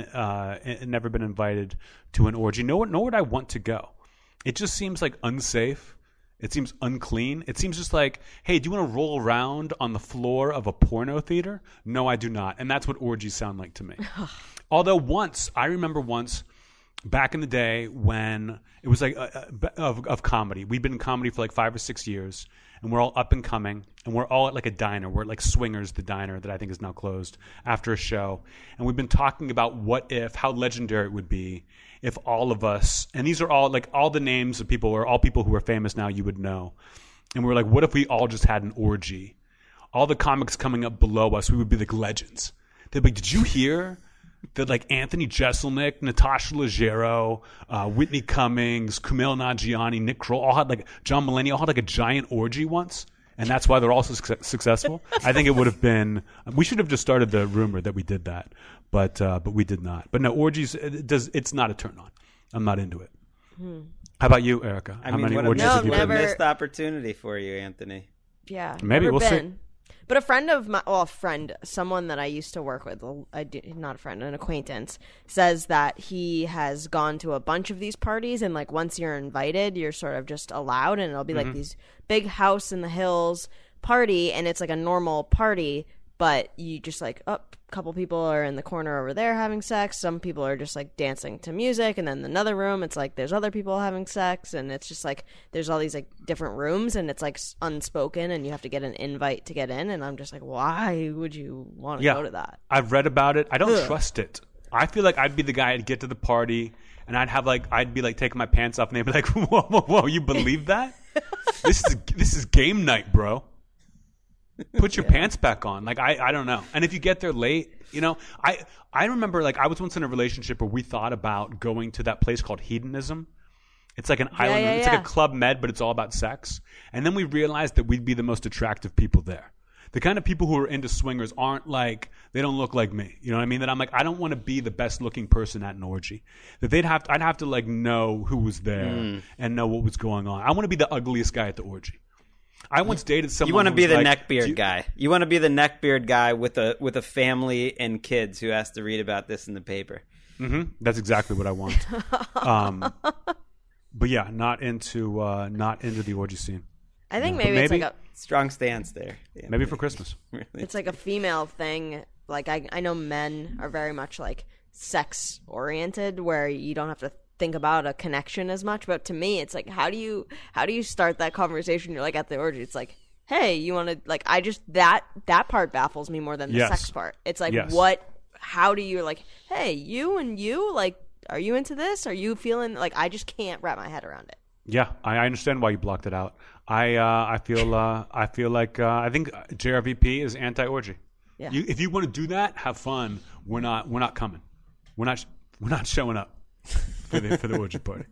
invited to an orgy. Nor would I want to go. It just seems like unsafe. It seems unclean. It seems just like, hey, do you want to roll around on the floor of a porno theater? No, I do not. And that's what orgies sound like to me. Although I remember once back in the day when it was like of comedy. We'd been in comedy for like 5 or 6 years, and we're all up and coming, and we're all at like a diner. We're at like Swingers, the diner that I think is now closed, after a show. And we've been talking about how legendary it would be if all of us, and these are all like all the names of people, or all people who are famous now you would know. And we were like, what if we all just had an orgy? All the comics coming up below us, we would be like legends. They'd be like, did you hear that like Anthony Jeselnik, Natasha Leggero, Whitney Cummings, Kumail Nanjiani, Nick Kroll, all had like John Mulaney, all had like a giant orgy once, and that's why they're all so successful. I think it would have been. We should have just started the rumor that we did that, but we did not. But no, orgies. It's not a turn on. I'm not into it. How about you, Erica? I How mean, many what orgies have you been? a missed opportunity for you, Anthony. Yeah, Maybe never we'll see. been. But someone that I used to work with, not a friend, an acquaintance, says that he has gone to a bunch of these parties, and like once you're invited, you're sort of just allowed, and it'll be like these big house in the hills party, and it's like a normal party, but you just like, a couple people are in the corner over there having sex, some people are just like dancing to music, and then in another room it's like there's other people having sex, and it's just like there's all these like different rooms, and it's like unspoken, and you have to get an invite to get in, and I'm just like, why would you want to go to that? I've read about it. I don't trust it. I feel like I'd be the guy to get to the party, and I'd be like taking my pants off, and they'd be like, whoa, you believe that? This is game night, bro. Put your pants back on. Like, I don't know. And if you get there late, I remember, like, I was once in a relationship where we thought about going to that place called Hedonism. It's like an island. It's like a Club Med, but it's all about sex. And then we realized that we'd be the most attractive people there. The kind of people who are into swingers aren't like, they don't look like me. You know what I mean? That I'm like, I don't want to be the best looking person at an orgy. That I'd have to like know who was there and know what was going on. I want to be the ugliest guy at the orgy. I once dated someone. You want to be the like, neckbeard guy. You want to be the neckbeard guy with a family and kids who has to read about this in the paper. Mm-hmm. That's exactly what I want. But yeah, not into the orgy scene. I think maybe it's like a strong stance there. Maybe for Christmas. Really. It's like a female thing. Like I know men are very much like sex oriented, where you don't have to think about a connection as much, but to me it's like, how do you start that conversation? You're like at the orgy, it's like, hey, you want to, like, I just that part baffles me more than the sex part. It's like, how do you, like, hey, you and you, like, are you into this? Are you feeling, like, I just can't wrap my head around it. Yeah, I understand why you blocked it out. I feel like I think JRVP is anti-orgy. Yeah. If you want to do that, have fun. We're not coming. We're not showing up for the orgy party.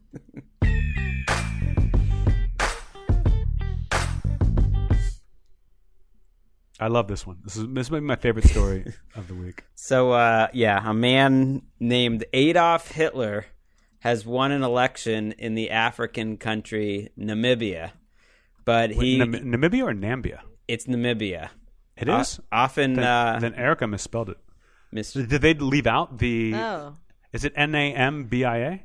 I love this one. This might be my favorite story of the week. So, a man named Adolf Hitler has won an election in the African country Namibia. But Namibia or Nambia? It's Namibia. It is? Often... then Erica misspelled it. Did they leave out the... Oh. Is it Nambia?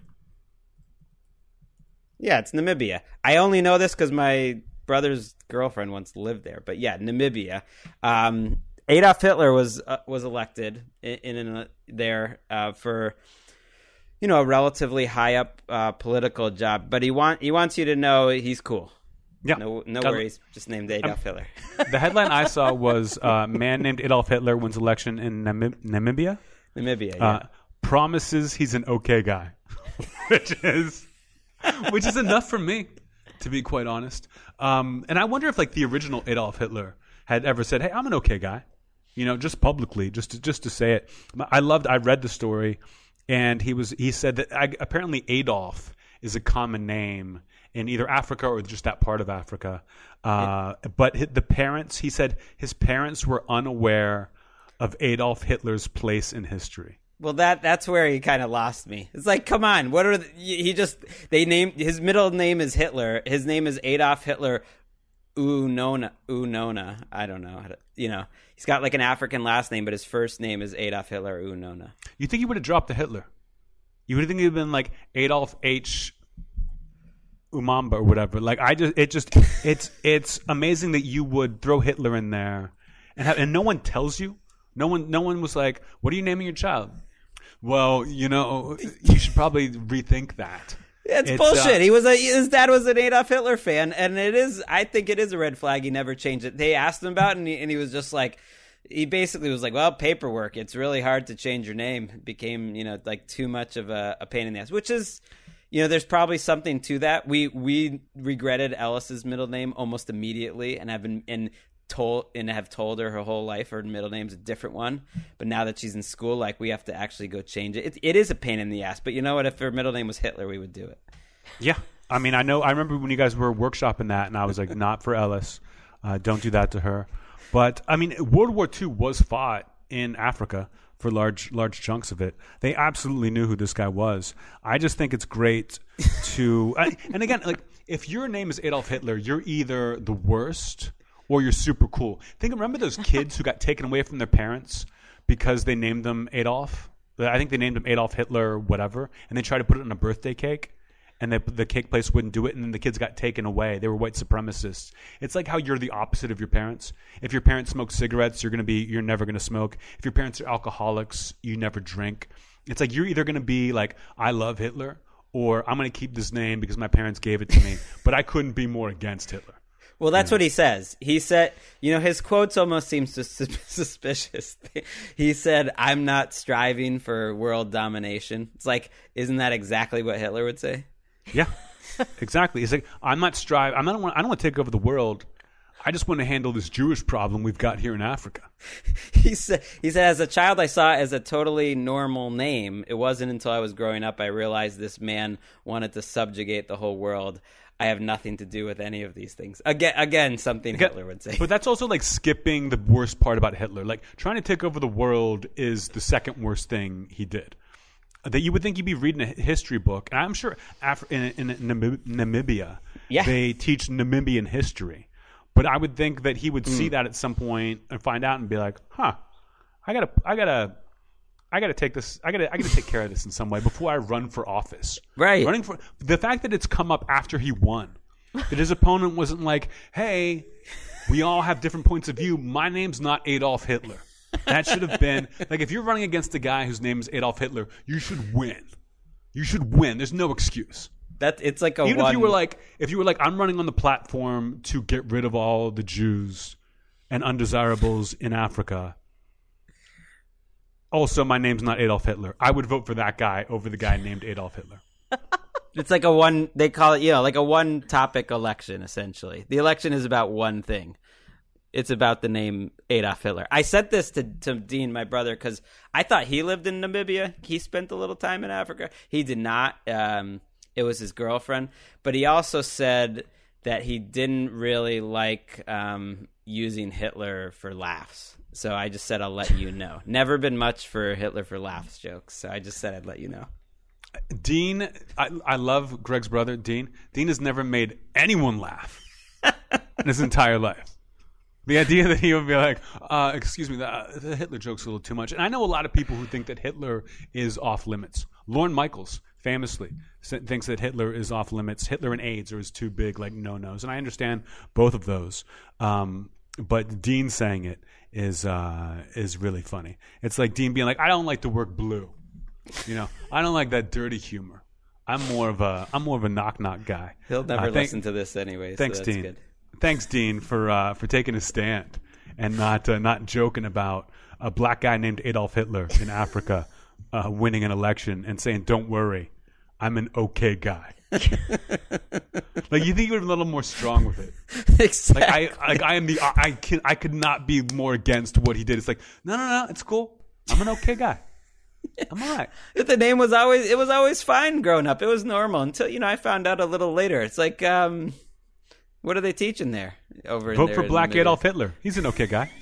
Yeah, it's Namibia. I only know this because my brother's girlfriend once lived there. But yeah, Namibia. Adolf Hitler was elected there for a relatively high up political job. But he wants you to know he's cool. Yeah, no worries. Just named Adolf Hitler. The headline I saw was man named Adolf Hitler wins election in Namibia. Namibia. Yeah. Promises he's an okay guy, which is enough for me, to be quite honest. And I wonder if like the original Adolf Hitler had ever said, "Hey, I'm an okay guy," just publicly, just to say it. I read the story, and he said that apparently Adolf is a common name in either Africa or just that part of Africa. But the parents, he said, his parents were unaware of Adolf Hitler's place in history. Well, that's where he kind of lost me. It's like, come on, what are they named his middle name is Hitler. His name is Adolf Hitler Unona. I don't know. He's got like an African last name, but his first name is Adolf Hitler Unona. You think he would have dropped the Hitler? You would think he would have been like Adolf H. Umamba or whatever. Like it's amazing that you would throw Hitler in there, and no one tells you. No one was like, "What are you naming your child?" Well, you should probably rethink that. It's bullshit. His dad was an Adolf Hitler fan, and I think it is a red flag. He never changed it. They asked him about it, and he was just like, he basically was like, well, paperwork. It's really hard to change your name. It became, like too much of a pain in the ass, which is, there's probably something to that. We regretted Ellis's middle name almost immediately, and have told her whole life her middle name's a different one. But now that she's in school, like, we have to actually go change it. It is a pain in the ass. But you know what? If her middle name was Hitler, we would do it. Yeah. I mean, I remember when you guys were workshopping that, and I was like, not for Ellis. Don't do that to her. But, I mean, World War II was fought in Africa for large chunks of it. They absolutely knew who this guy was. I just think it's great to and again, like, if your name is Adolf Hitler, you're either the worst or you're super cool. Remember those kids who got taken away from their parents because they named them Adolf? I think they named him Adolf Hitler or whatever, and they tried to put it on a birthday cake, and the cake place wouldn't do it, and then the kids got taken away. They were white supremacists. It's like how you're the opposite of your parents. If your parents smoke cigarettes, you're never gonna smoke. If your parents are alcoholics, you never drink. It's like you're either gonna be like, I love Hitler, or I'm gonna keep this name because my parents gave it to me, but I couldn't be more against Hitler. Well, that's what he says. He said, his quotes almost seem suspicious. He said, I'm not striving for world domination. It's like, isn't that exactly what Hitler would say? Yeah, exactly. He's like, I don't want to take over the world. I just want to handle this Jewish problem we've got here in Africa. He said, as a child, I saw it as a totally normal name. It wasn't until I was growing up I realized this man wanted to subjugate the whole world. I have nothing to do with any of these things. Again, something Hitler would say. But that's also like skipping the worst part about Hitler. Like, trying to take over the world is the second worst thing he did. That you would think you'd be reading a history book. And I'm sure in Namibia, they teach Namibian history. But I would think that he would see that at some point and find out and be like, I gotta take this. I gotta take care of this in some way before I run for office. Right. Running for the fact that it's come up after he won, that his opponent wasn't like, "Hey, we all have different points of view. My name's not Adolf Hitler." That should have been like, if you're running against a guy whose name is Adolf Hitler, you should win. You should win. There's no excuse. It's like even if you were like, I'm running on the platform to get rid of all the Jews and undesirables in Africa. Also, my name's not Adolf Hitler. I would vote for that guy over the guy named Adolf Hitler. It's like they call it, like a one-topic election, essentially. The election is about one thing. It's about the name Adolf Hitler. I said this to Dean, my brother, because I thought he lived in Namibia. He spent a little time in Africa. He did not. It was his girlfriend. But he also said that he didn't really like using Hitler for laughs. So I just said, I'll let you know. Never been much for Hitler for laughs jokes. So I just said I'd let you know. Dean, I love Greg's brother, Dean. Dean has never made anyone laugh in his entire life. The idea that he would be like, excuse me, the Hitler joke's a little too much. And I know a lot of people who think that Hitler is off limits. Lorne Michaels, famously, thinks that Hitler is off limits. Hitler and AIDS are his two big, no-nos. And I understand both of those. But Dean saying it is really funny. It's like Dean being like, I don't like the word blue. I don't like that dirty humor. I'm more of a knock-knock guy. He'll never listen to this anyway. Thanks, so that's Dean. Good. Thanks, Dean, for taking a stand and not joking about a black guy named Adolf Hitler in Africa winning an election and saying, "Don't worry, I'm an okay guy." Like, you think you're a little more strong with it. Exactly. I could not be more against what he did. It's like, no, it's cool. I'm an okay guy. I'm all right. The name was always fine growing up. It was normal until I found out a little later. It's like, what are they teaching there? Vote for Black Adolf Hitler. He's an okay guy.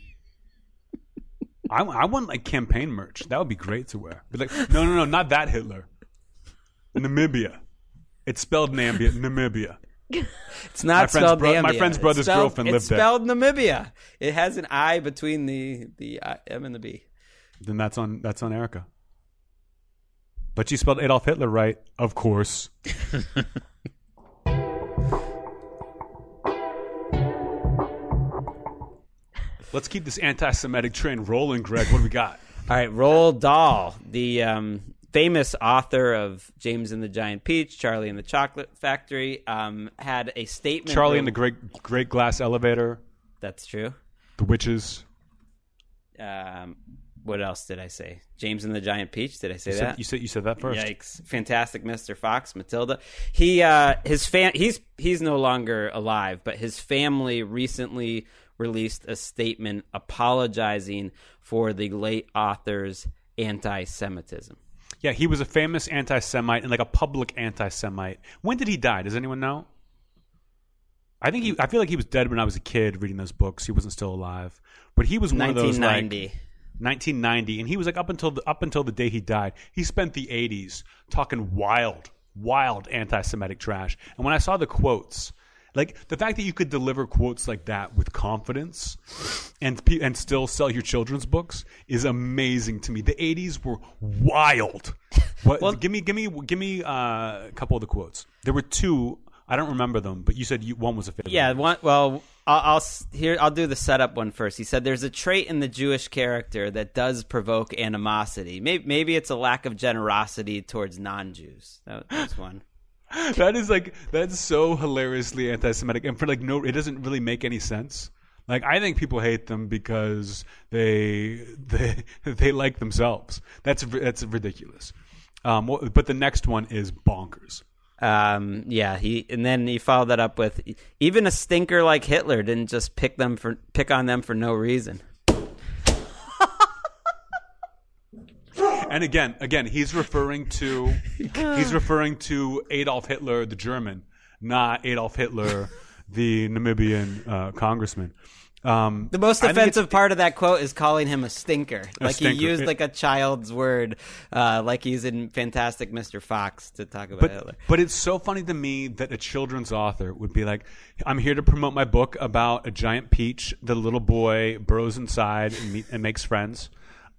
I want like campaign merch. That would be great to wear. Be like, no, not that Hitler. Namibia. It's spelled Namibia. It's not spelled Namibia. My friend's brother's girlfriend lived there. It's spelled Namibia. It has an I between the M and the B. Then that's on Erica. But she spelled Adolf Hitler right, of course. Let's keep this anti-Semitic train rolling, Greg. What do we got? All right, Roald Dahl, the famous author of James and the Giant Peach, Charlie and the Chocolate Factory, had a statement. Charlie and the Great Glass Elevator. That's true. The Witches. What else did I say? James and the Giant Peach. Did I say that? You said that first. Yikes! Fantastic Mr. Fox, Matilda. He's no longer alive, but his family recently released a statement apologizing for the late author's anti-Semitism. Yeah, he was a famous anti-Semite and like a public anti-Semite. When did he die? Does anyone know? I feel like he was dead when I was a kid reading those books. He wasn't still alive, but he was one of those 1990, and he was like up until the day he died. He spent the 80s talking wild anti-Semitic trash. And when I saw the quotes, like the fact that you could deliver quotes like that with confidence and still sell your children's books is amazing to me. The 80s were wild. Well, give me a couple of the quotes. There were two. I don't remember them, but you said one was a favorite. Yeah, one. Well, I'll do the setup one first. He said, "There's a trait in the Jewish character that does provoke animosity. Maybe it's a lack of generosity towards non-Jews." That's one. That's so hilariously anti-Semitic, and for it doesn't really make any sense. Like, I think people hate them because they like themselves. That's ridiculous. But the next one is bonkers. Then he followed that up with, even a stinker like Hitler didn't just pick on them for no reason. And again, he's referring to Adolf Hitler, the German, not Adolf Hitler, the Namibian congressman. The most offensive part of that quote is calling him a stinker. He used like a child's word, like he's in Fantastic Mr. Fox to talk about Hitler. But it's so funny to me that a children's author would be like, I'm here to promote my book about a giant peach. The little boy burrows inside and makes friends.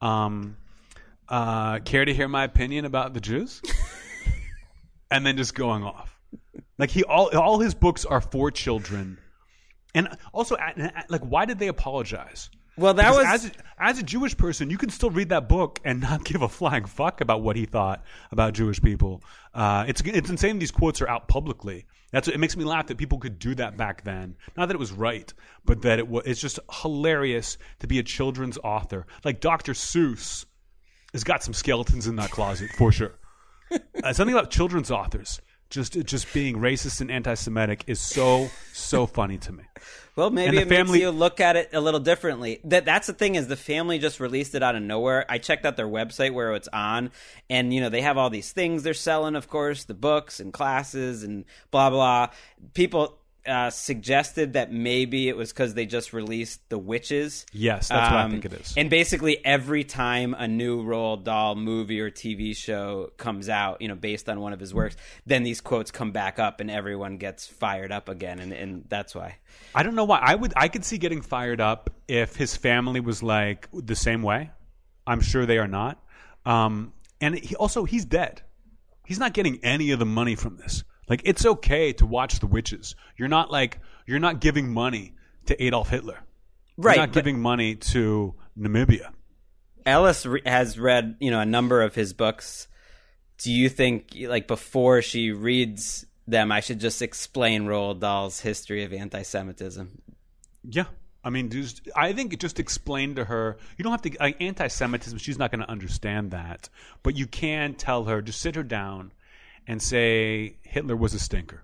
Care to hear my opinion about the Jews? And then just going off. Like all his books are for children. And also, like, why did they apologize? Well, as a Jewish person, you can still read that book and not give a flying fuck about what he thought about Jewish people. It's insane these quotes are out publicly. It makes me laugh that people could do that back then. Not that it was right, but that it's just hilarious to be a children's author. Like Dr. Seuss has got some skeletons in that closet for sure. Something about children's authors. Just being racist and anti-Semitic is so funny to me. Well, maybe it makes you look at it a little differently. That's the thing, is the family just released it out of nowhere. I checked out their website where it's on, and they have all these things they're selling, of course, the books and classes and blah blah. People suggested that maybe it was because they just released The Witches. Yes, that's what I think it is. And basically every time a new Roald Dahl movie or TV show comes out, based on one of his works, then these quotes come back up and everyone gets fired up again, and that's why. I don't know why. I could see getting fired up if his family was like the same way. I'm sure they are not. And he's dead. He's not getting any of the money from this. Like, it's okay to watch The Witches. You're not giving money to Adolf Hitler. Right. You're not giving money to Namibia. Ellis has read, a number of his books. Do you think, like, before she reads them, I should just explain Roald Dahl's history of anti-Semitism? Yeah. I mean, I think just explain to her. You don't have to, anti-Semitism, she's not going to understand that. But you can tell her, just sit her down and say Hitler was a stinker.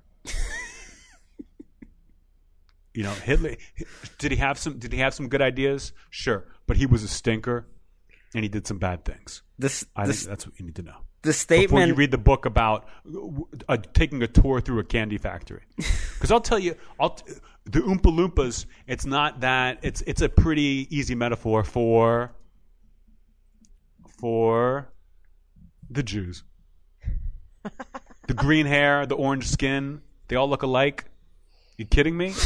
Hitler, did he have some good ideas? Sure, but he was a stinker and he did some bad things. I think that's what you need to know. The statement before you read the book about taking a tour through a candy factory. Because I'll tell you, the Oompa Loompas, it's not that. It's a pretty easy metaphor for the Jews. The green hair, the orange skin, they all look alike. You kidding me?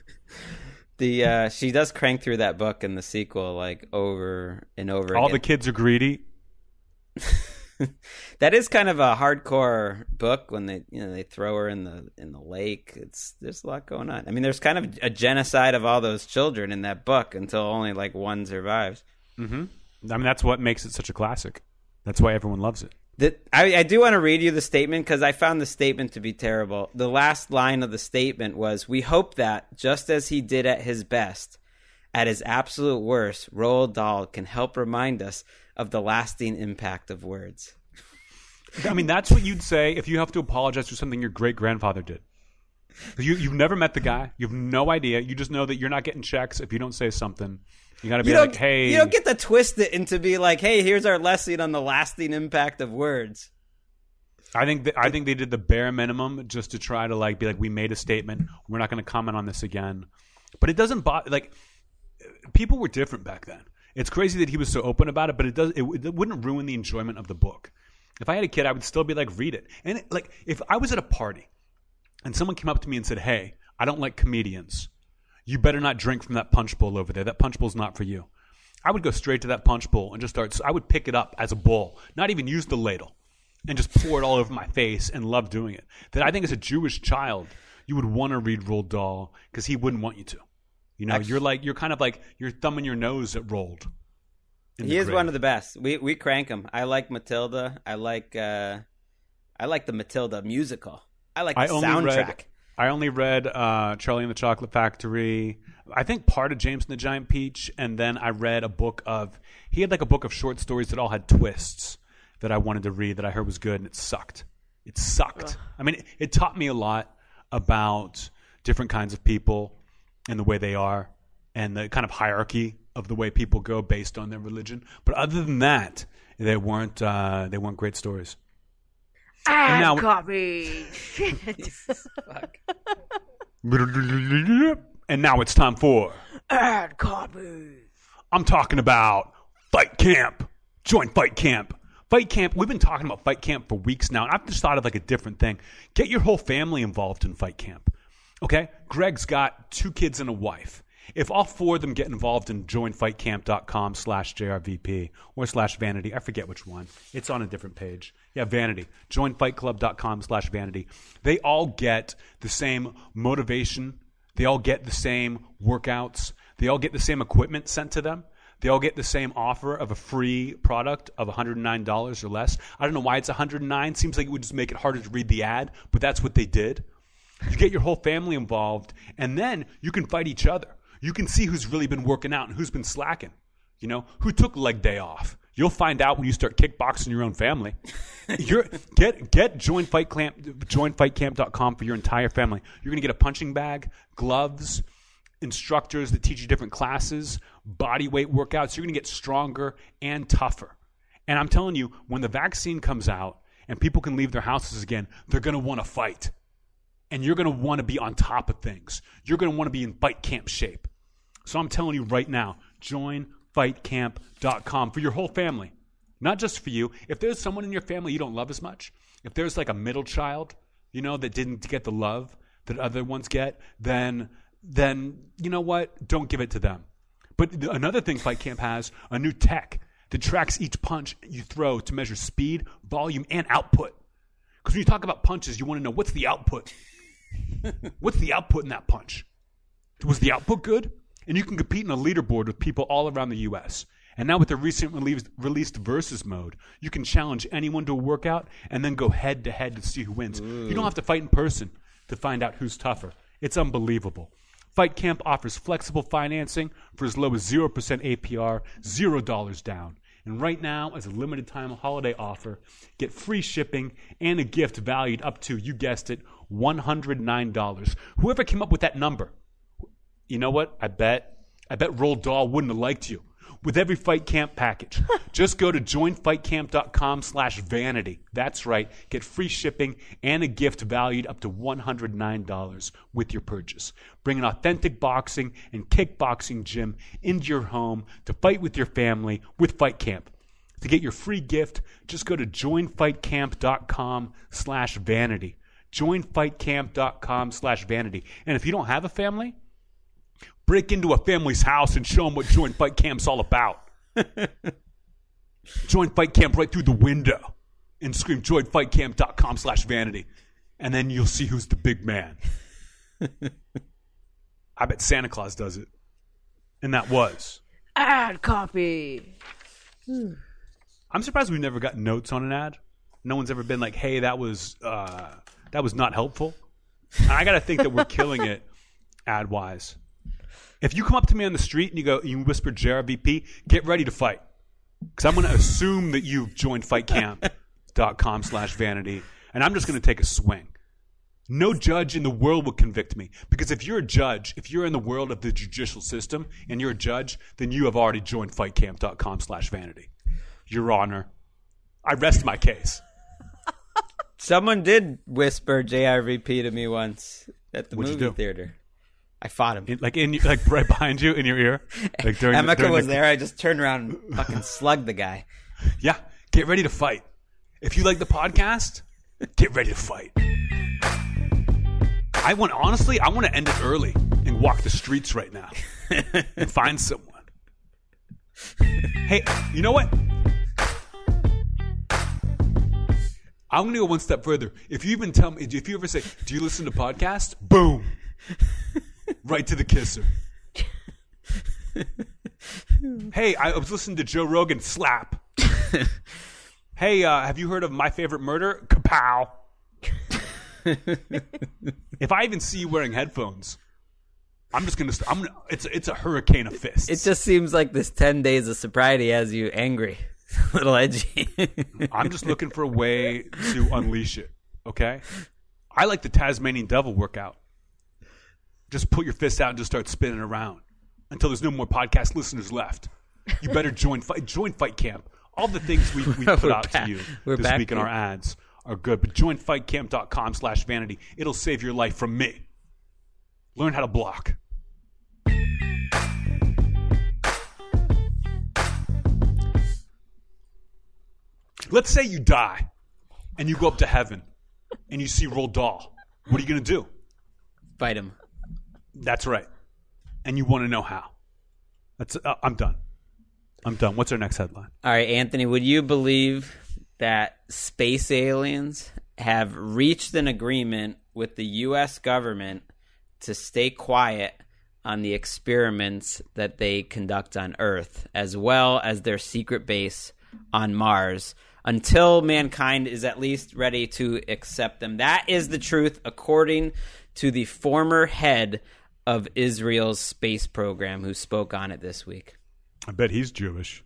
She does crank through that book in the sequel like over and over all again. The kids are greedy. That is kind of a hardcore book when they throw her in the lake. There's a lot going on. I mean, there's kind of a genocide of all those children in that book until only like one survives. Mm-hmm. I mean, that's what makes it such a classic. That's why everyone loves it. I do want to read you the statement because I found the statement to be terrible. The last line of the statement was, "We hope that, just as he did at his best, at his absolute worst, Roald Dahl can help remind us of the lasting impact of words." I mean, that's what you'd say if you have to apologize for something your great-grandfather did. You've never met the guy. You have no idea. You just know that you're not getting checks if you don't say something. You got to be like, hey. You don't get to twist it into be like, hey, here's our lesson on the lasting impact of words. I think they did the bare minimum just to try to like be like, we made a statement. We're not going to comment on this again. But it doesn't bother. Like, people were different back then. It's crazy that he was so open about it, but it wouldn't ruin the enjoyment of the book. If I had a kid, I would still be like, read it. And like, if I was at a party and someone came up to me and said, hey, I don't like comedians. You better not drink from that punch bowl over there. That punch bowl's not for you. I would go straight to that punch bowl and just I would pick it up as a bowl, not even use the ladle, and just pour it all over my face and love doing it. That I think as a Jewish child, you would want to read Roald Dahl because he wouldn't want you to. You know, you're kind of like, you're thumbing your nose at Roald. He is one of the best. We crank him. I like Matilda. I like the Matilda musical. I like the soundtrack. I only read Charlie and the Chocolate Factory. I think part of James and the Giant Peach, and then I read he had like a book of short stories that all had twists that I wanted to read that I heard was good, and it sucked. It sucked. Ugh. I mean, it taught me a lot about different kinds of people and the way they are, and the kind of hierarchy of the way people go based on their religion. But other than that, they weren't great stories. Ad copy. Fuck. And now it's time for ad copy. I'm talking about Fight Camp. Join Fight Camp. Fight Camp. We've been talking about Fight Camp for weeks now, and I've just thought of like a different thing. Get your whole family involved in Fight Camp. Okay? Greg's got 2 kids and a wife. If all 4 of them get involved in joinfightcamp.com/JRVP or /vanity, I forget which one. It's on a different page. Yeah, Vanity. Joinfightclub.com/vanity. They all get the same motivation. They all get the same workouts. They all get the same equipment sent to them. They all get the same offer of a free product of $109 or less. I don't know why it's $109. Seems like it would just make it harder to read the ad, but that's what they did. You get your whole family involved, and then you can fight each other. You can see who's really been working out and who's been slacking. You know, who took leg day off. You'll find out when you start kickboxing your own family. Get joinfightcamp.com for your entire family. You're going to get a punching bag, gloves, instructors that teach you different classes, body weight workouts. You're going to get stronger and tougher. And I'm telling you, when the vaccine comes out and people can leave their houses again, they're going to want to fight. And you're going to want to be on top of things. You're going to want to be in fight camp shape. So I'm telling you right now, join fightcamp.com for your whole family. Not just for you. If there's someone in your family you don't love as much, if there's like a middle child, you know, that didn't get the love that other ones get, then you know what? Don't give it to them. But another thing Fight Camp has, a new tech that tracks each punch you throw to measure speed, volume, and output. Because when you talk about punches, you want to know what's the output. What's the output in that punch? Was the output good? And you can compete in a leaderboard with people all around the U.S. And now with the recently released Versus mode, you can challenge anyone to a workout and then go head-to-head to see who wins. Ooh. You don't have to fight in person to find out who's tougher. It's unbelievable. Fight Camp offers flexible financing for as low as 0% APR, $0 down. And right now, as a limited-time holiday offer, get free shipping and a gift valued up to, you guessed it, $109. Whoever came up with that number, you know what? I bet Roald Dahl wouldn't have liked you. With every Fight Camp package, just go to joinfightcamp.com/vanity. That's right. Get free shipping and a gift valued up to $109 with your purchase. Bring an authentic boxing and kickboxing gym into your home to fight with your family with Fight Camp. To get your free gift, just go to joinfightcamp.com/vanity. Joinfightcamp.com/vanity. And if you don't have a family, break into a family's house and show them what Join Fight Camp's all about. Join Fight Camp right through the window. and scream joinfightcamp.com/vanity. And then you'll see who's the big man. I bet Santa Claus does it. And that was. Ad copy. I'm surprised we've never got notes on an ad. No one's ever been like, hey, that was not helpful. And I got to think that we're killing it ad-wise. If you come up to me on the street and you whisper JRVP, get ready to fight. Because I'm going to assume that you've joined fightcamp.com/vanity. And I'm just going to take a swing. No judge in the world will convict me. Because if you're a judge, if you're in the world of the judicial system and you're a judge, then you have already joined fightcamp.com/vanity. Your Honor, I rest my case. Someone did whisper JRVP to me once at the What'd you movie do? theater. I fought him. Like right behind you in your ear? Like Emeka was there. I just turned around and fucking slugged the guy. Yeah, get ready to fight. If you like the podcast, get ready to fight. I want to end it early and walk the streets right now and find someone. Hey, you know what? I'm going to go one step further. If you ever say, do you listen to podcasts? Boom. Right to the kisser. Hey, I was listening to Joe Rogan. Slap. Hey, have you heard of My Favorite Murder? Kapow. If I even see you wearing headphones, it's a hurricane of fists. It just seems like this 10 days of sobriety has you angry. A little edgy. I'm just looking for a way to unleash it, okay? I like the Tasmanian Devil workout. Just put your fists out and just start spinning around until there's no more podcast listeners left. You better join Fight Camp. All the things we put out to you this week in our ads are good, but join fightcamp.com/vanity. It'll save your life from me. Learn how to block. Let's say you die and you go up to heaven and you see Roald Dahl. What are you going to do? Fight him. That's right. And you want to know how. I'm done. What's our next headline? All right, Anthony, would you believe that space aliens have reached an agreement with the U.S. government to stay quiet on the experiments that they conduct on Earth, as well as their secret base on Mars, until mankind is at least ready to accept them? That is the truth, according to the former head of Israel's space program, who spoke on it this week. I bet he's Jewish.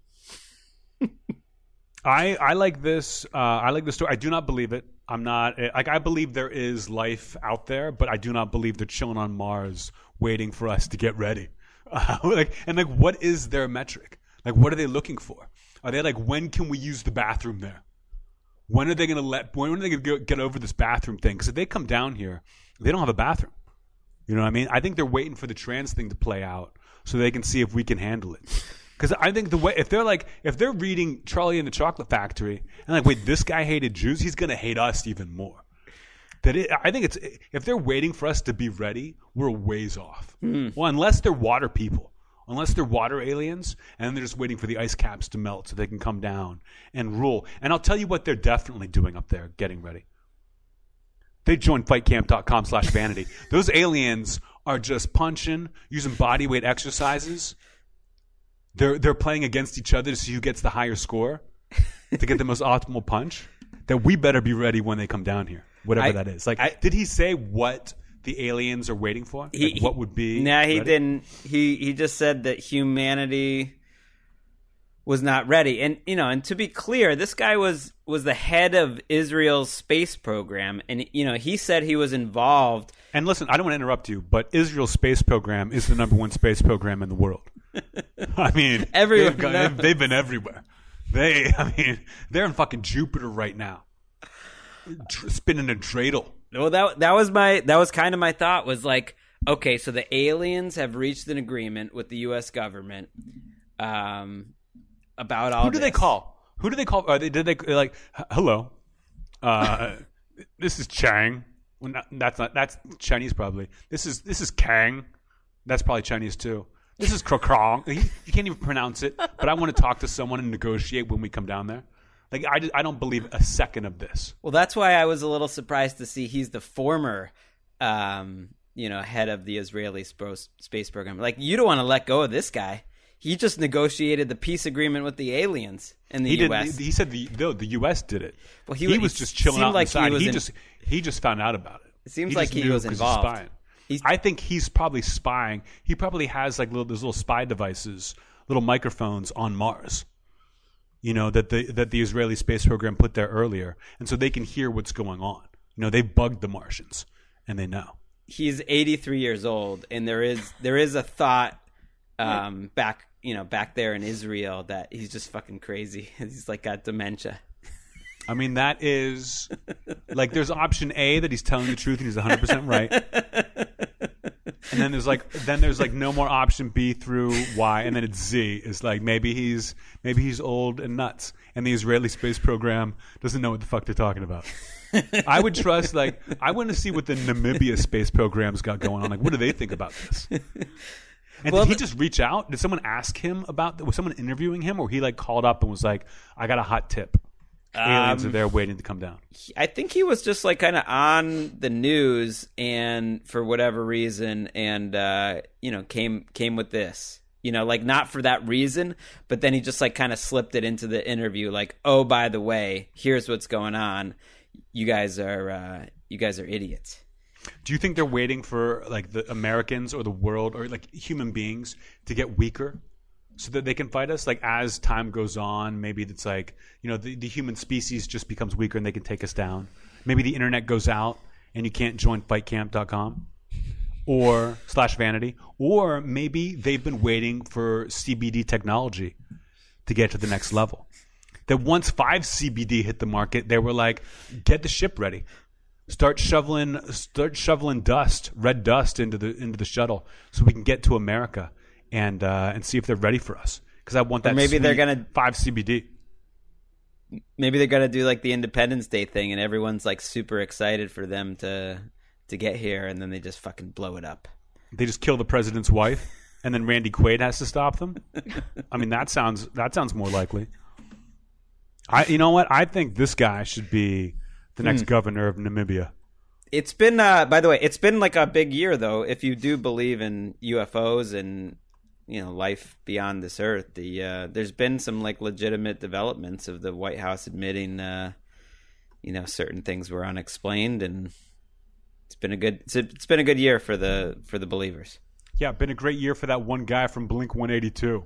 I like this. I like the story. I do not believe it. I'm not like, I believe there is life out there, but I do not believe they're chilling on Mars waiting for us to get ready. What is their metric? Like, what are they looking for? Are they like, when can we use the bathroom there? When are they going to get over this bathroom thing? Because if they come down here, they don't have a bathroom. You know what I mean? I think they're waiting for the trans thing to play out so they can see if we can handle it. Because I think if they're reading Charlie and the Chocolate Factory and like, wait, this guy hated Jews, he's going to hate us even more. I think if they're waiting for us to be ready, we're a ways off. Well, unless they're water people. Unless they're water aliens, and they're just waiting for the ice caps to melt so they can come down and rule. And I'll tell you what they're definitely doing up there, getting ready. They joined fightcamp.com/vanity. Those aliens are just punching, using body weight exercises. They're playing against each other to see who gets the higher score, to get the most optimal punch. That we better be ready when they come down here, whatever that is. Did he say what the aliens are waiting for? What would be? No, he ready? didn't. He just said that humanity was not ready. And and to be clear, this guy was the head of Israel's space program, and he said he was involved. And listen, I don't want to interrupt you, but Israel's space program is the #1 space program in the world. I mean, they've been everywhere. They're in fucking Jupiter right now, spinning a dreidel. Well, that was kind of my thought, was like, okay, so the aliens have reached an agreement with the U.S. government about all. Who do they call? Did they like? Hello, this is Chang. Well, that's Chinese probably. This is Kang. That's probably Chinese too. This is Krokong. You can't even pronounce it, but I want to talk to someone and negotiate when we come down there. Like, I don't believe a second of this. Well, that's why I was a little surprised to see he's the former, head of the Israeli space program. Like, you don't want to let go of this guy. He just negotiated the peace agreement with the aliens in the U.S. He said the U.S. did it. Well, he was just chilling out on the side. He just found out about it. It seems like he was involved. I think he's probably spying. He probably has like those little spy devices, little microphones on Mars. That the Israeli space program put there earlier, and so they can hear what's going on. They bugged the Martians, and they know. He's 83 years old, and there is a thought back there in Israel that he's just fucking crazy. He's like got dementia. I mean, that is like there's option A that he's telling the truth and he's 100% right. And then there's like no more option B through Y, and then it's Z. It's like maybe he's old and nuts, and the Israeli space program doesn't know what the fuck they're talking about. I would trust I want to see what the Namibia space program's got going on. Like, what do they think about this? And did he just reach out? Did someone ask him about? Was someone interviewing him, or he like called up and was like, "I got a hot tip. Aliens are there waiting to come down." I think he was just like kind of on the news, and for whatever reason, and came with this. Like not for that reason, but then he just like kind of slipped it into the interview, like, "Oh, by the way, here's what's going on. You guys are idiots." Do you think they're waiting for like the Americans or the world or like human beings to get weaker so that they can fight us? Like as time goes on, maybe it's like, the human species just becomes weaker and they can take us down. Maybe the internet goes out and you can't join fightcamp.com or /vanity. Or maybe they've been waiting for CBD technology to get to the next level. That once 5-CBD hit the market, they were like, get the ship ready. Start shoveling dust, red dust into the shuttle, so we can get to America and see if they're ready for us. Because I want that. Or maybe they're gonna 5-CBD. Maybe they're gonna do like the Independence Day thing, and everyone's like super excited for them to get here, and then they just fucking blow it up. They just kill the president's wife, and then Randy Quaid has to stop them. I mean, that sounds more likely. You know what? I think this guy should be the next governor of Namibia. It's been, by the way, it's been like a big year, though. If you do believe in UFOs and life beyond this earth, there's been some like legitimate developments of the White House admitting, certain things were unexplained, and it's been a good year for the believers. Yeah, been a great year for that one guy from Blink 182.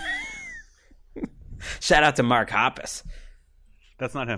Shout out to Mark Hoppus. That's not him.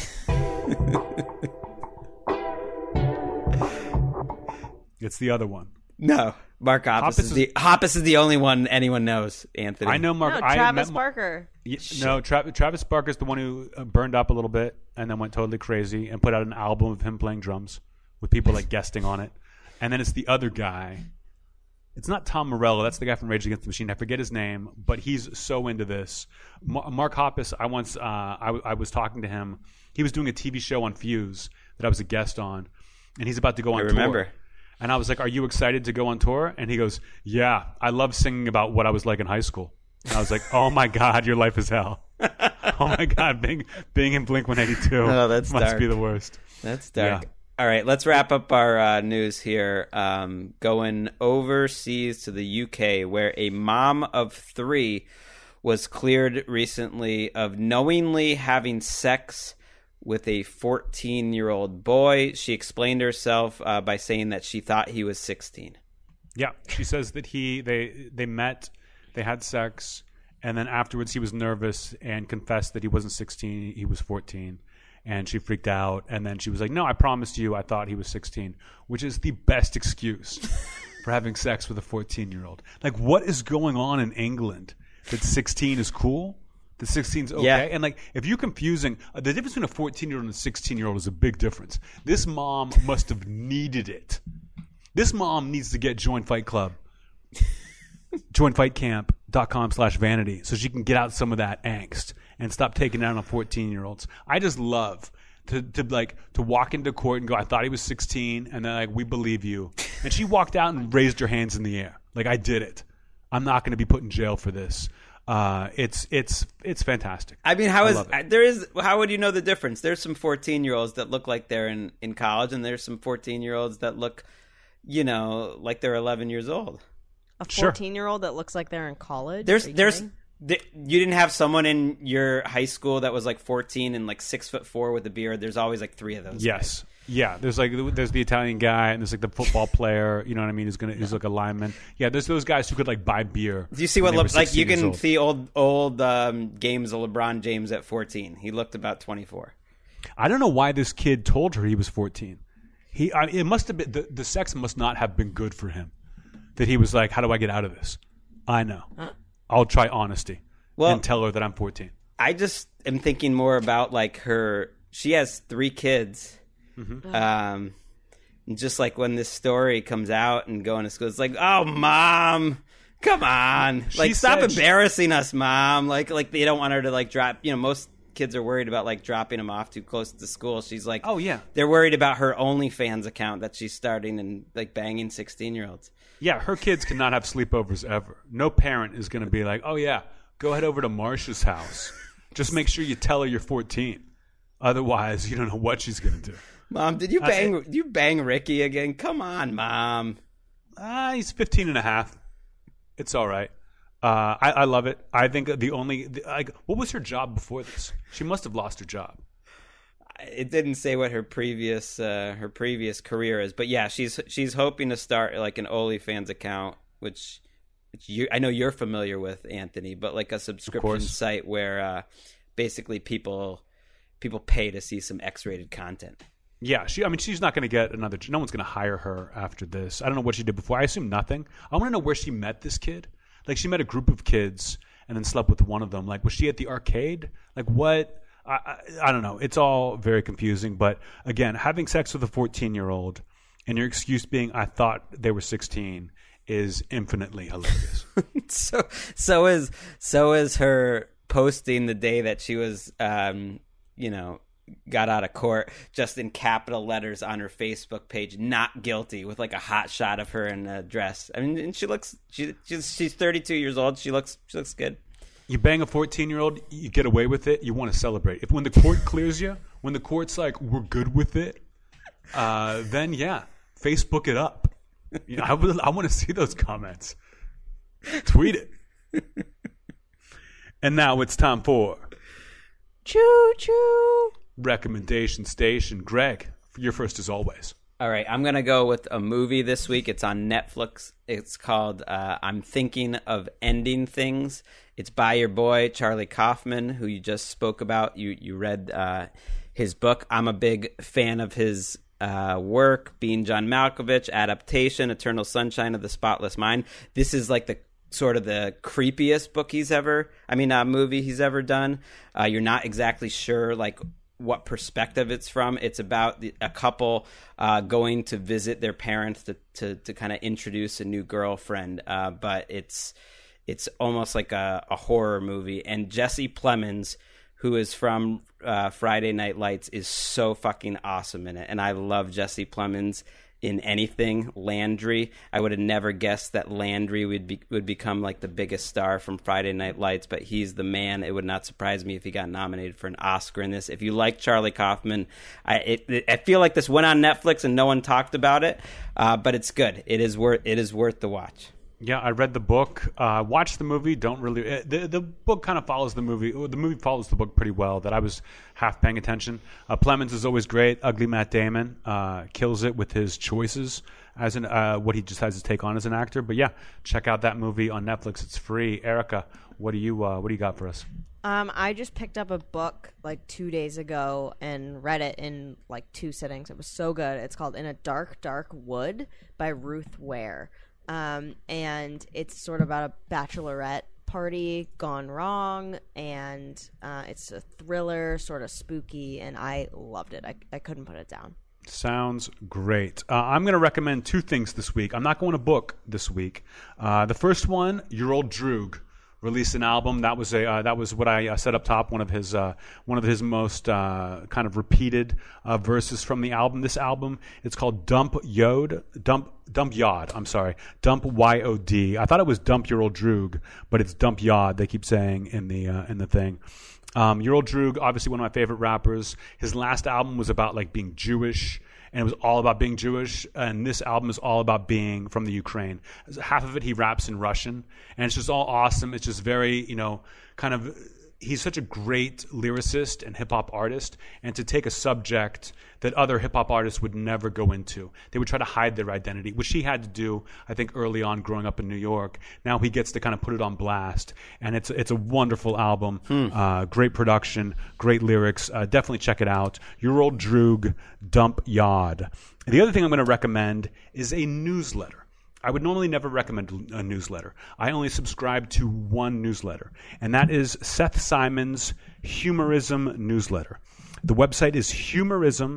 It's the other one. No, Mark Hoppus is the only one anyone knows, Anthony. I know Mark. No, Travis Barker. Travis Barker's the one who burned up a little bit and then went totally crazy and put out an album of him playing drums with people like guesting on it. And then it's the other guy. It's not Tom Morello. That's the guy from Rage Against the Machine. I forget his name, but he's so into this. Mark Hoppus, I was talking to him. He was doing a TV show on Fuse that I was a guest on, and he's about to go on tour. I remember. And I was like, "Are you excited to go on tour?" And he goes, "Yeah, I love singing about what I was like in high school." And I was like, "Oh my God, your life is hell." Oh my God, being in Blink 182 that's must dark. be the worst. That's dark. Yeah. All right, let's wrap up our news here. Going overseas to the UK, where a mom of 3 was cleared recently of knowingly having sex with a 14-year-old boy. She explained herself by saying that she thought he was 16. Yeah, she says that they met, they had sex, and then afterwards he was nervous and confessed that he wasn't 16, he was 14. And she freaked out, and then she was like, "No, I promised you I thought he was 16," which is the best excuse for having sex with a 14-year-old. Like, what is going on in England that 16 is cool? That 16 is okay? Yeah. And, like, if you're confusing, the difference between a 14-year-old and a 16-year-old is a big difference. This mom must have needed it. This mom needs to get Join Fight Club. JoinFightCamp.com/vanity so she can get out some of that angst and stop taking it out on 14-year-olds. I just love to walk into court and go, "I thought he was 16," and they're like, "We believe you." And she walked out and raised her hands in the air. Like, "I did it. I'm not going to be put in jail for this." It's fantastic. I mean, I love it. how would you know the difference? There's some 14-year-olds that look like they're in college, and there's some 14-year-olds that look, like they're 11 years old. A Sure. 14-year-old that looks like they're in college? You kidding? didn't have someone in your high school that was like 14 and like 6'4" with a beard. There's always like 3 of those. Yes. guys. Yeah, there's the Italian guy, and there's like the football player. You know what I mean? Who's like a lineman. Yeah, there's those guys who could like buy beer. Do you see when what they were 16 you years can old. see old games of LeBron James at 14? He looked about 24. I don't know why this kid told her he was 14. It must have been the sex must not have been good for him. That he was like, how do I get out of this? I know. I'll try honesty and tell her that I'm 14. I just am thinking more about like her. She has 3 kids. Mm-hmm. Just like when this story comes out and going to school, it's like, oh, mom, come on, like stop embarrassing us, mom. Like they don't want her to like drop. Most kids are worried about like dropping them off too close to school. She's like, oh yeah, they're worried about her OnlyFans account that she's starting and like banging 16-year-olds. Yeah, her kids cannot have sleepovers ever. No parent is going to be like, oh yeah, go head over to Marsha's house. Just make sure you tell her you're 14. Otherwise, you don't know what she's going to do. Mom, did you bang Ricky again? Come on, Mom. He's 15 and a half. It's all right. I love it. I think what was her job before this? She must have lost her job. It didn't say what her previous career is, but yeah, she's hoping to start like an OnlyFans account, which I know you're familiar with, Anthony, but like a subscription site where basically people pay to see some X-rated content. Yeah, she's not going to get another. No one's going to hire her after this. I don't know what she did before. I assume nothing. I want to know where she met this kid. Like, she met a group of kids and then slept with one of them. Like, was she at the arcade? Like, what? I don't know. It's all very confusing. But again, having sex with a 14-year-old and your excuse being, I thought they were 16, is infinitely hilarious. So is her posting the day that she was, got out of court, just in capital letters on her Facebook page, not guilty, with like a hot shot of her in a dress. I mean, and she's 32 years old. She looks good. You bang a 14-year-old, you get away with it, you want to celebrate. When the court clears you, when the court's like, we're good with it, then yeah, Facebook it up. I want to see those comments. Tweet it. And now it's time for Choo Choo Recommendation Station. Greg, you're first as always. All right, I'm going to go with a movie this week. It's on Netflix. It's called I'm Thinking of Ending Things. It's by your boy, Charlie Kaufman, who you just spoke about. You read his book. I'm a big fan of his work, Being John Malkovich, Adaptation, Eternal Sunshine of the Spotless Mind. This is like the sort of the creepiest movie he's ever done. You're not exactly sure, like, what perspective it's from. It's about a couple going to visit their parents to kind of introduce a new girlfriend, but it's almost like a horror movie. And Jesse Plemons, who is from Friday Night Lights, is so fucking awesome in it. And I love Jesse Plemons in anything. Landry, I would have never guessed that Landry would become like the biggest star from Friday Night Lights, but he's the man. It would not surprise me if he got nominated for an Oscar in this. If you like Charlie Kaufman, I feel like this went on Netflix and no one talked about it, but it's good. It is worth the watch. Yeah, I read the book, watched the movie. Don't really. The book kind of follows the movie. The movie follows the book pretty well. That I was half paying attention. Plemons is always great. Ugly Matt Damon kills it with his choices as what he just has to take on as an actor. But yeah, check out that movie on Netflix. It's free. Erica, what do you got for us? I just picked up a book like 2 days ago and read it in like 2 sittings. It was so good. It's called In a Dark, Dark Wood by Ruth Ware. And it's sort of about a bachelorette party gone wrong, and it's a thriller, sort of spooky, and I loved it. I couldn't put it down. Sounds great. I'm going to recommend 2 things this week. I'm not going to book this week. The first one, Your Old Droog, released an album. That was what I said up top. One of his most kind of repeated verses from the album. This album, it's called Dump Yod. I'm sorry, Dump YOD. I thought it was Dump Your Old Droog, but it's Dump Yod. They keep saying in the thing. Your Old Droog, obviously one of my favorite rappers. His last album was about like being Jewish, and it was all about being Jewish. And this album is all about being from the Ukraine. Half of it he raps in Russian, and it's just all awesome. It's just very, kind of. He's such a great lyricist and hip-hop artist, and to take a subject that other hip-hop artists would never go into. They would try to hide their identity, which he had to do, I think, early on growing up in New York. Now he gets to kind of put it on blast, and it's a wonderful album. Great production, great lyrics. Definitely check it out. Your Old Droog, Dump Yod. The other thing I'm going to recommend is a newsletter. I would normally never recommend a newsletter. I only subscribe to one newsletter, and that is Seth Simon's Humorism newsletter. The website is humorism,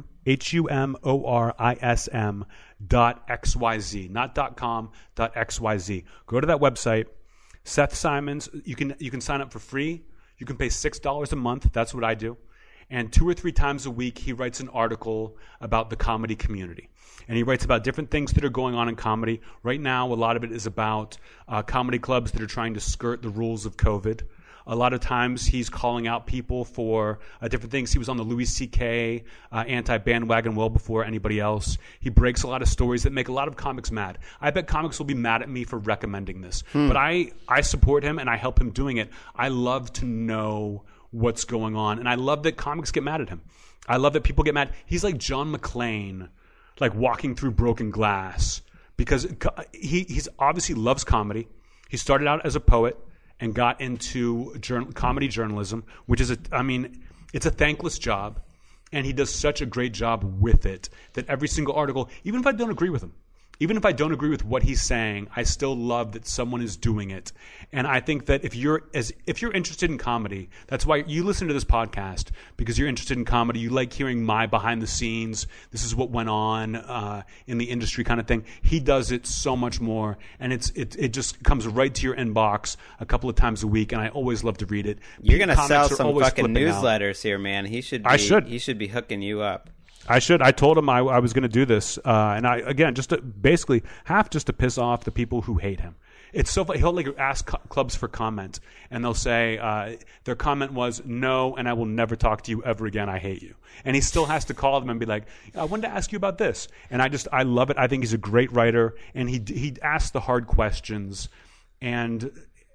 humorism.xyz, not .com, .xyz. Go to that website. Seth Simon's, you can sign up for free. You can pay $6 a month. That's what I do. And 2 or 3 times a week, he writes an article about the comedy community. And he writes about different things that are going on in comedy. Right now, a lot of it is about comedy clubs that are trying to skirt the rules of COVID. A lot of times, he's calling out people for different things. He was on the Louis C.K. Anti-bandwagon well before anybody else. He breaks a lot of stories that make a lot of comics mad. I bet comics will be mad at me for recommending this. But I support him, and I help him doing it. I love to know what's going on, and I love that comics get mad at him. I love that people get mad. He's like John McClane, like walking through broken glass, because he's obviously loves comedy. He started out as a poet and got into comedy journalism, which is it's a thankless job, and he does such a great job with it that every single article, even if I don't agree with him, even if I don't agree with what he's saying, I still love that someone is doing it. And I think that if you're interested in comedy, that's why you listen to this podcast, because you're interested in comedy. You like hearing my behind the scenes. This is what went on in the industry kind of thing. He does it so much more, and it just comes right to your inbox a couple of times a week, and I always love to read it. You're going to sell some fucking newsletters here, man. He should be hooking you up. I should. I told him I was going to do this, and I just to piss off the people who hate him. It's so funny. He'll like ask clubs for comment, and they'll say their comment was no, and I will never talk to you ever again. I hate you, and he still has to call them and be like, I wanted to ask you about this, and I love it. I think he's a great writer, and he asks the hard questions, and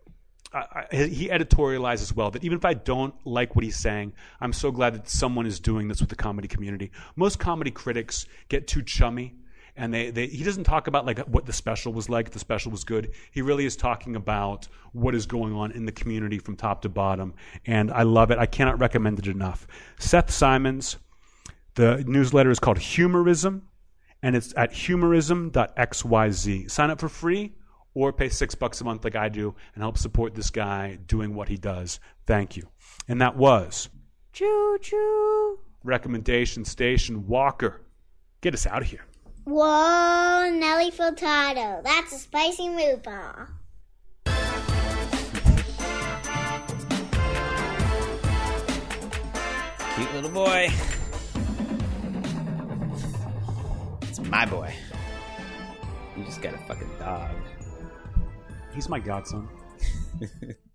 he editorializes well, that even if I don't like what he's saying, I'm so glad that someone is doing this with the comedy community. Most comedy critics get too chummy, and he doesn't talk about like what the special was like. The special was good. He really is talking about what is going on in the community from top to bottom, and I love it. I cannot recommend it enough. Seth Simon's, the newsletter is called Humorism, and it's at humorism.xyz. Sign up for free, or pay $6 a month like I do and help support this guy doing what he does. Thank you. And that was Choo Choo Recommendation Station. Walker, get us out of here. Whoa, Nelly Furtado. That's a spicy meatball. Cute little boy. It's my boy. You just got a fucking dog. He's my godson.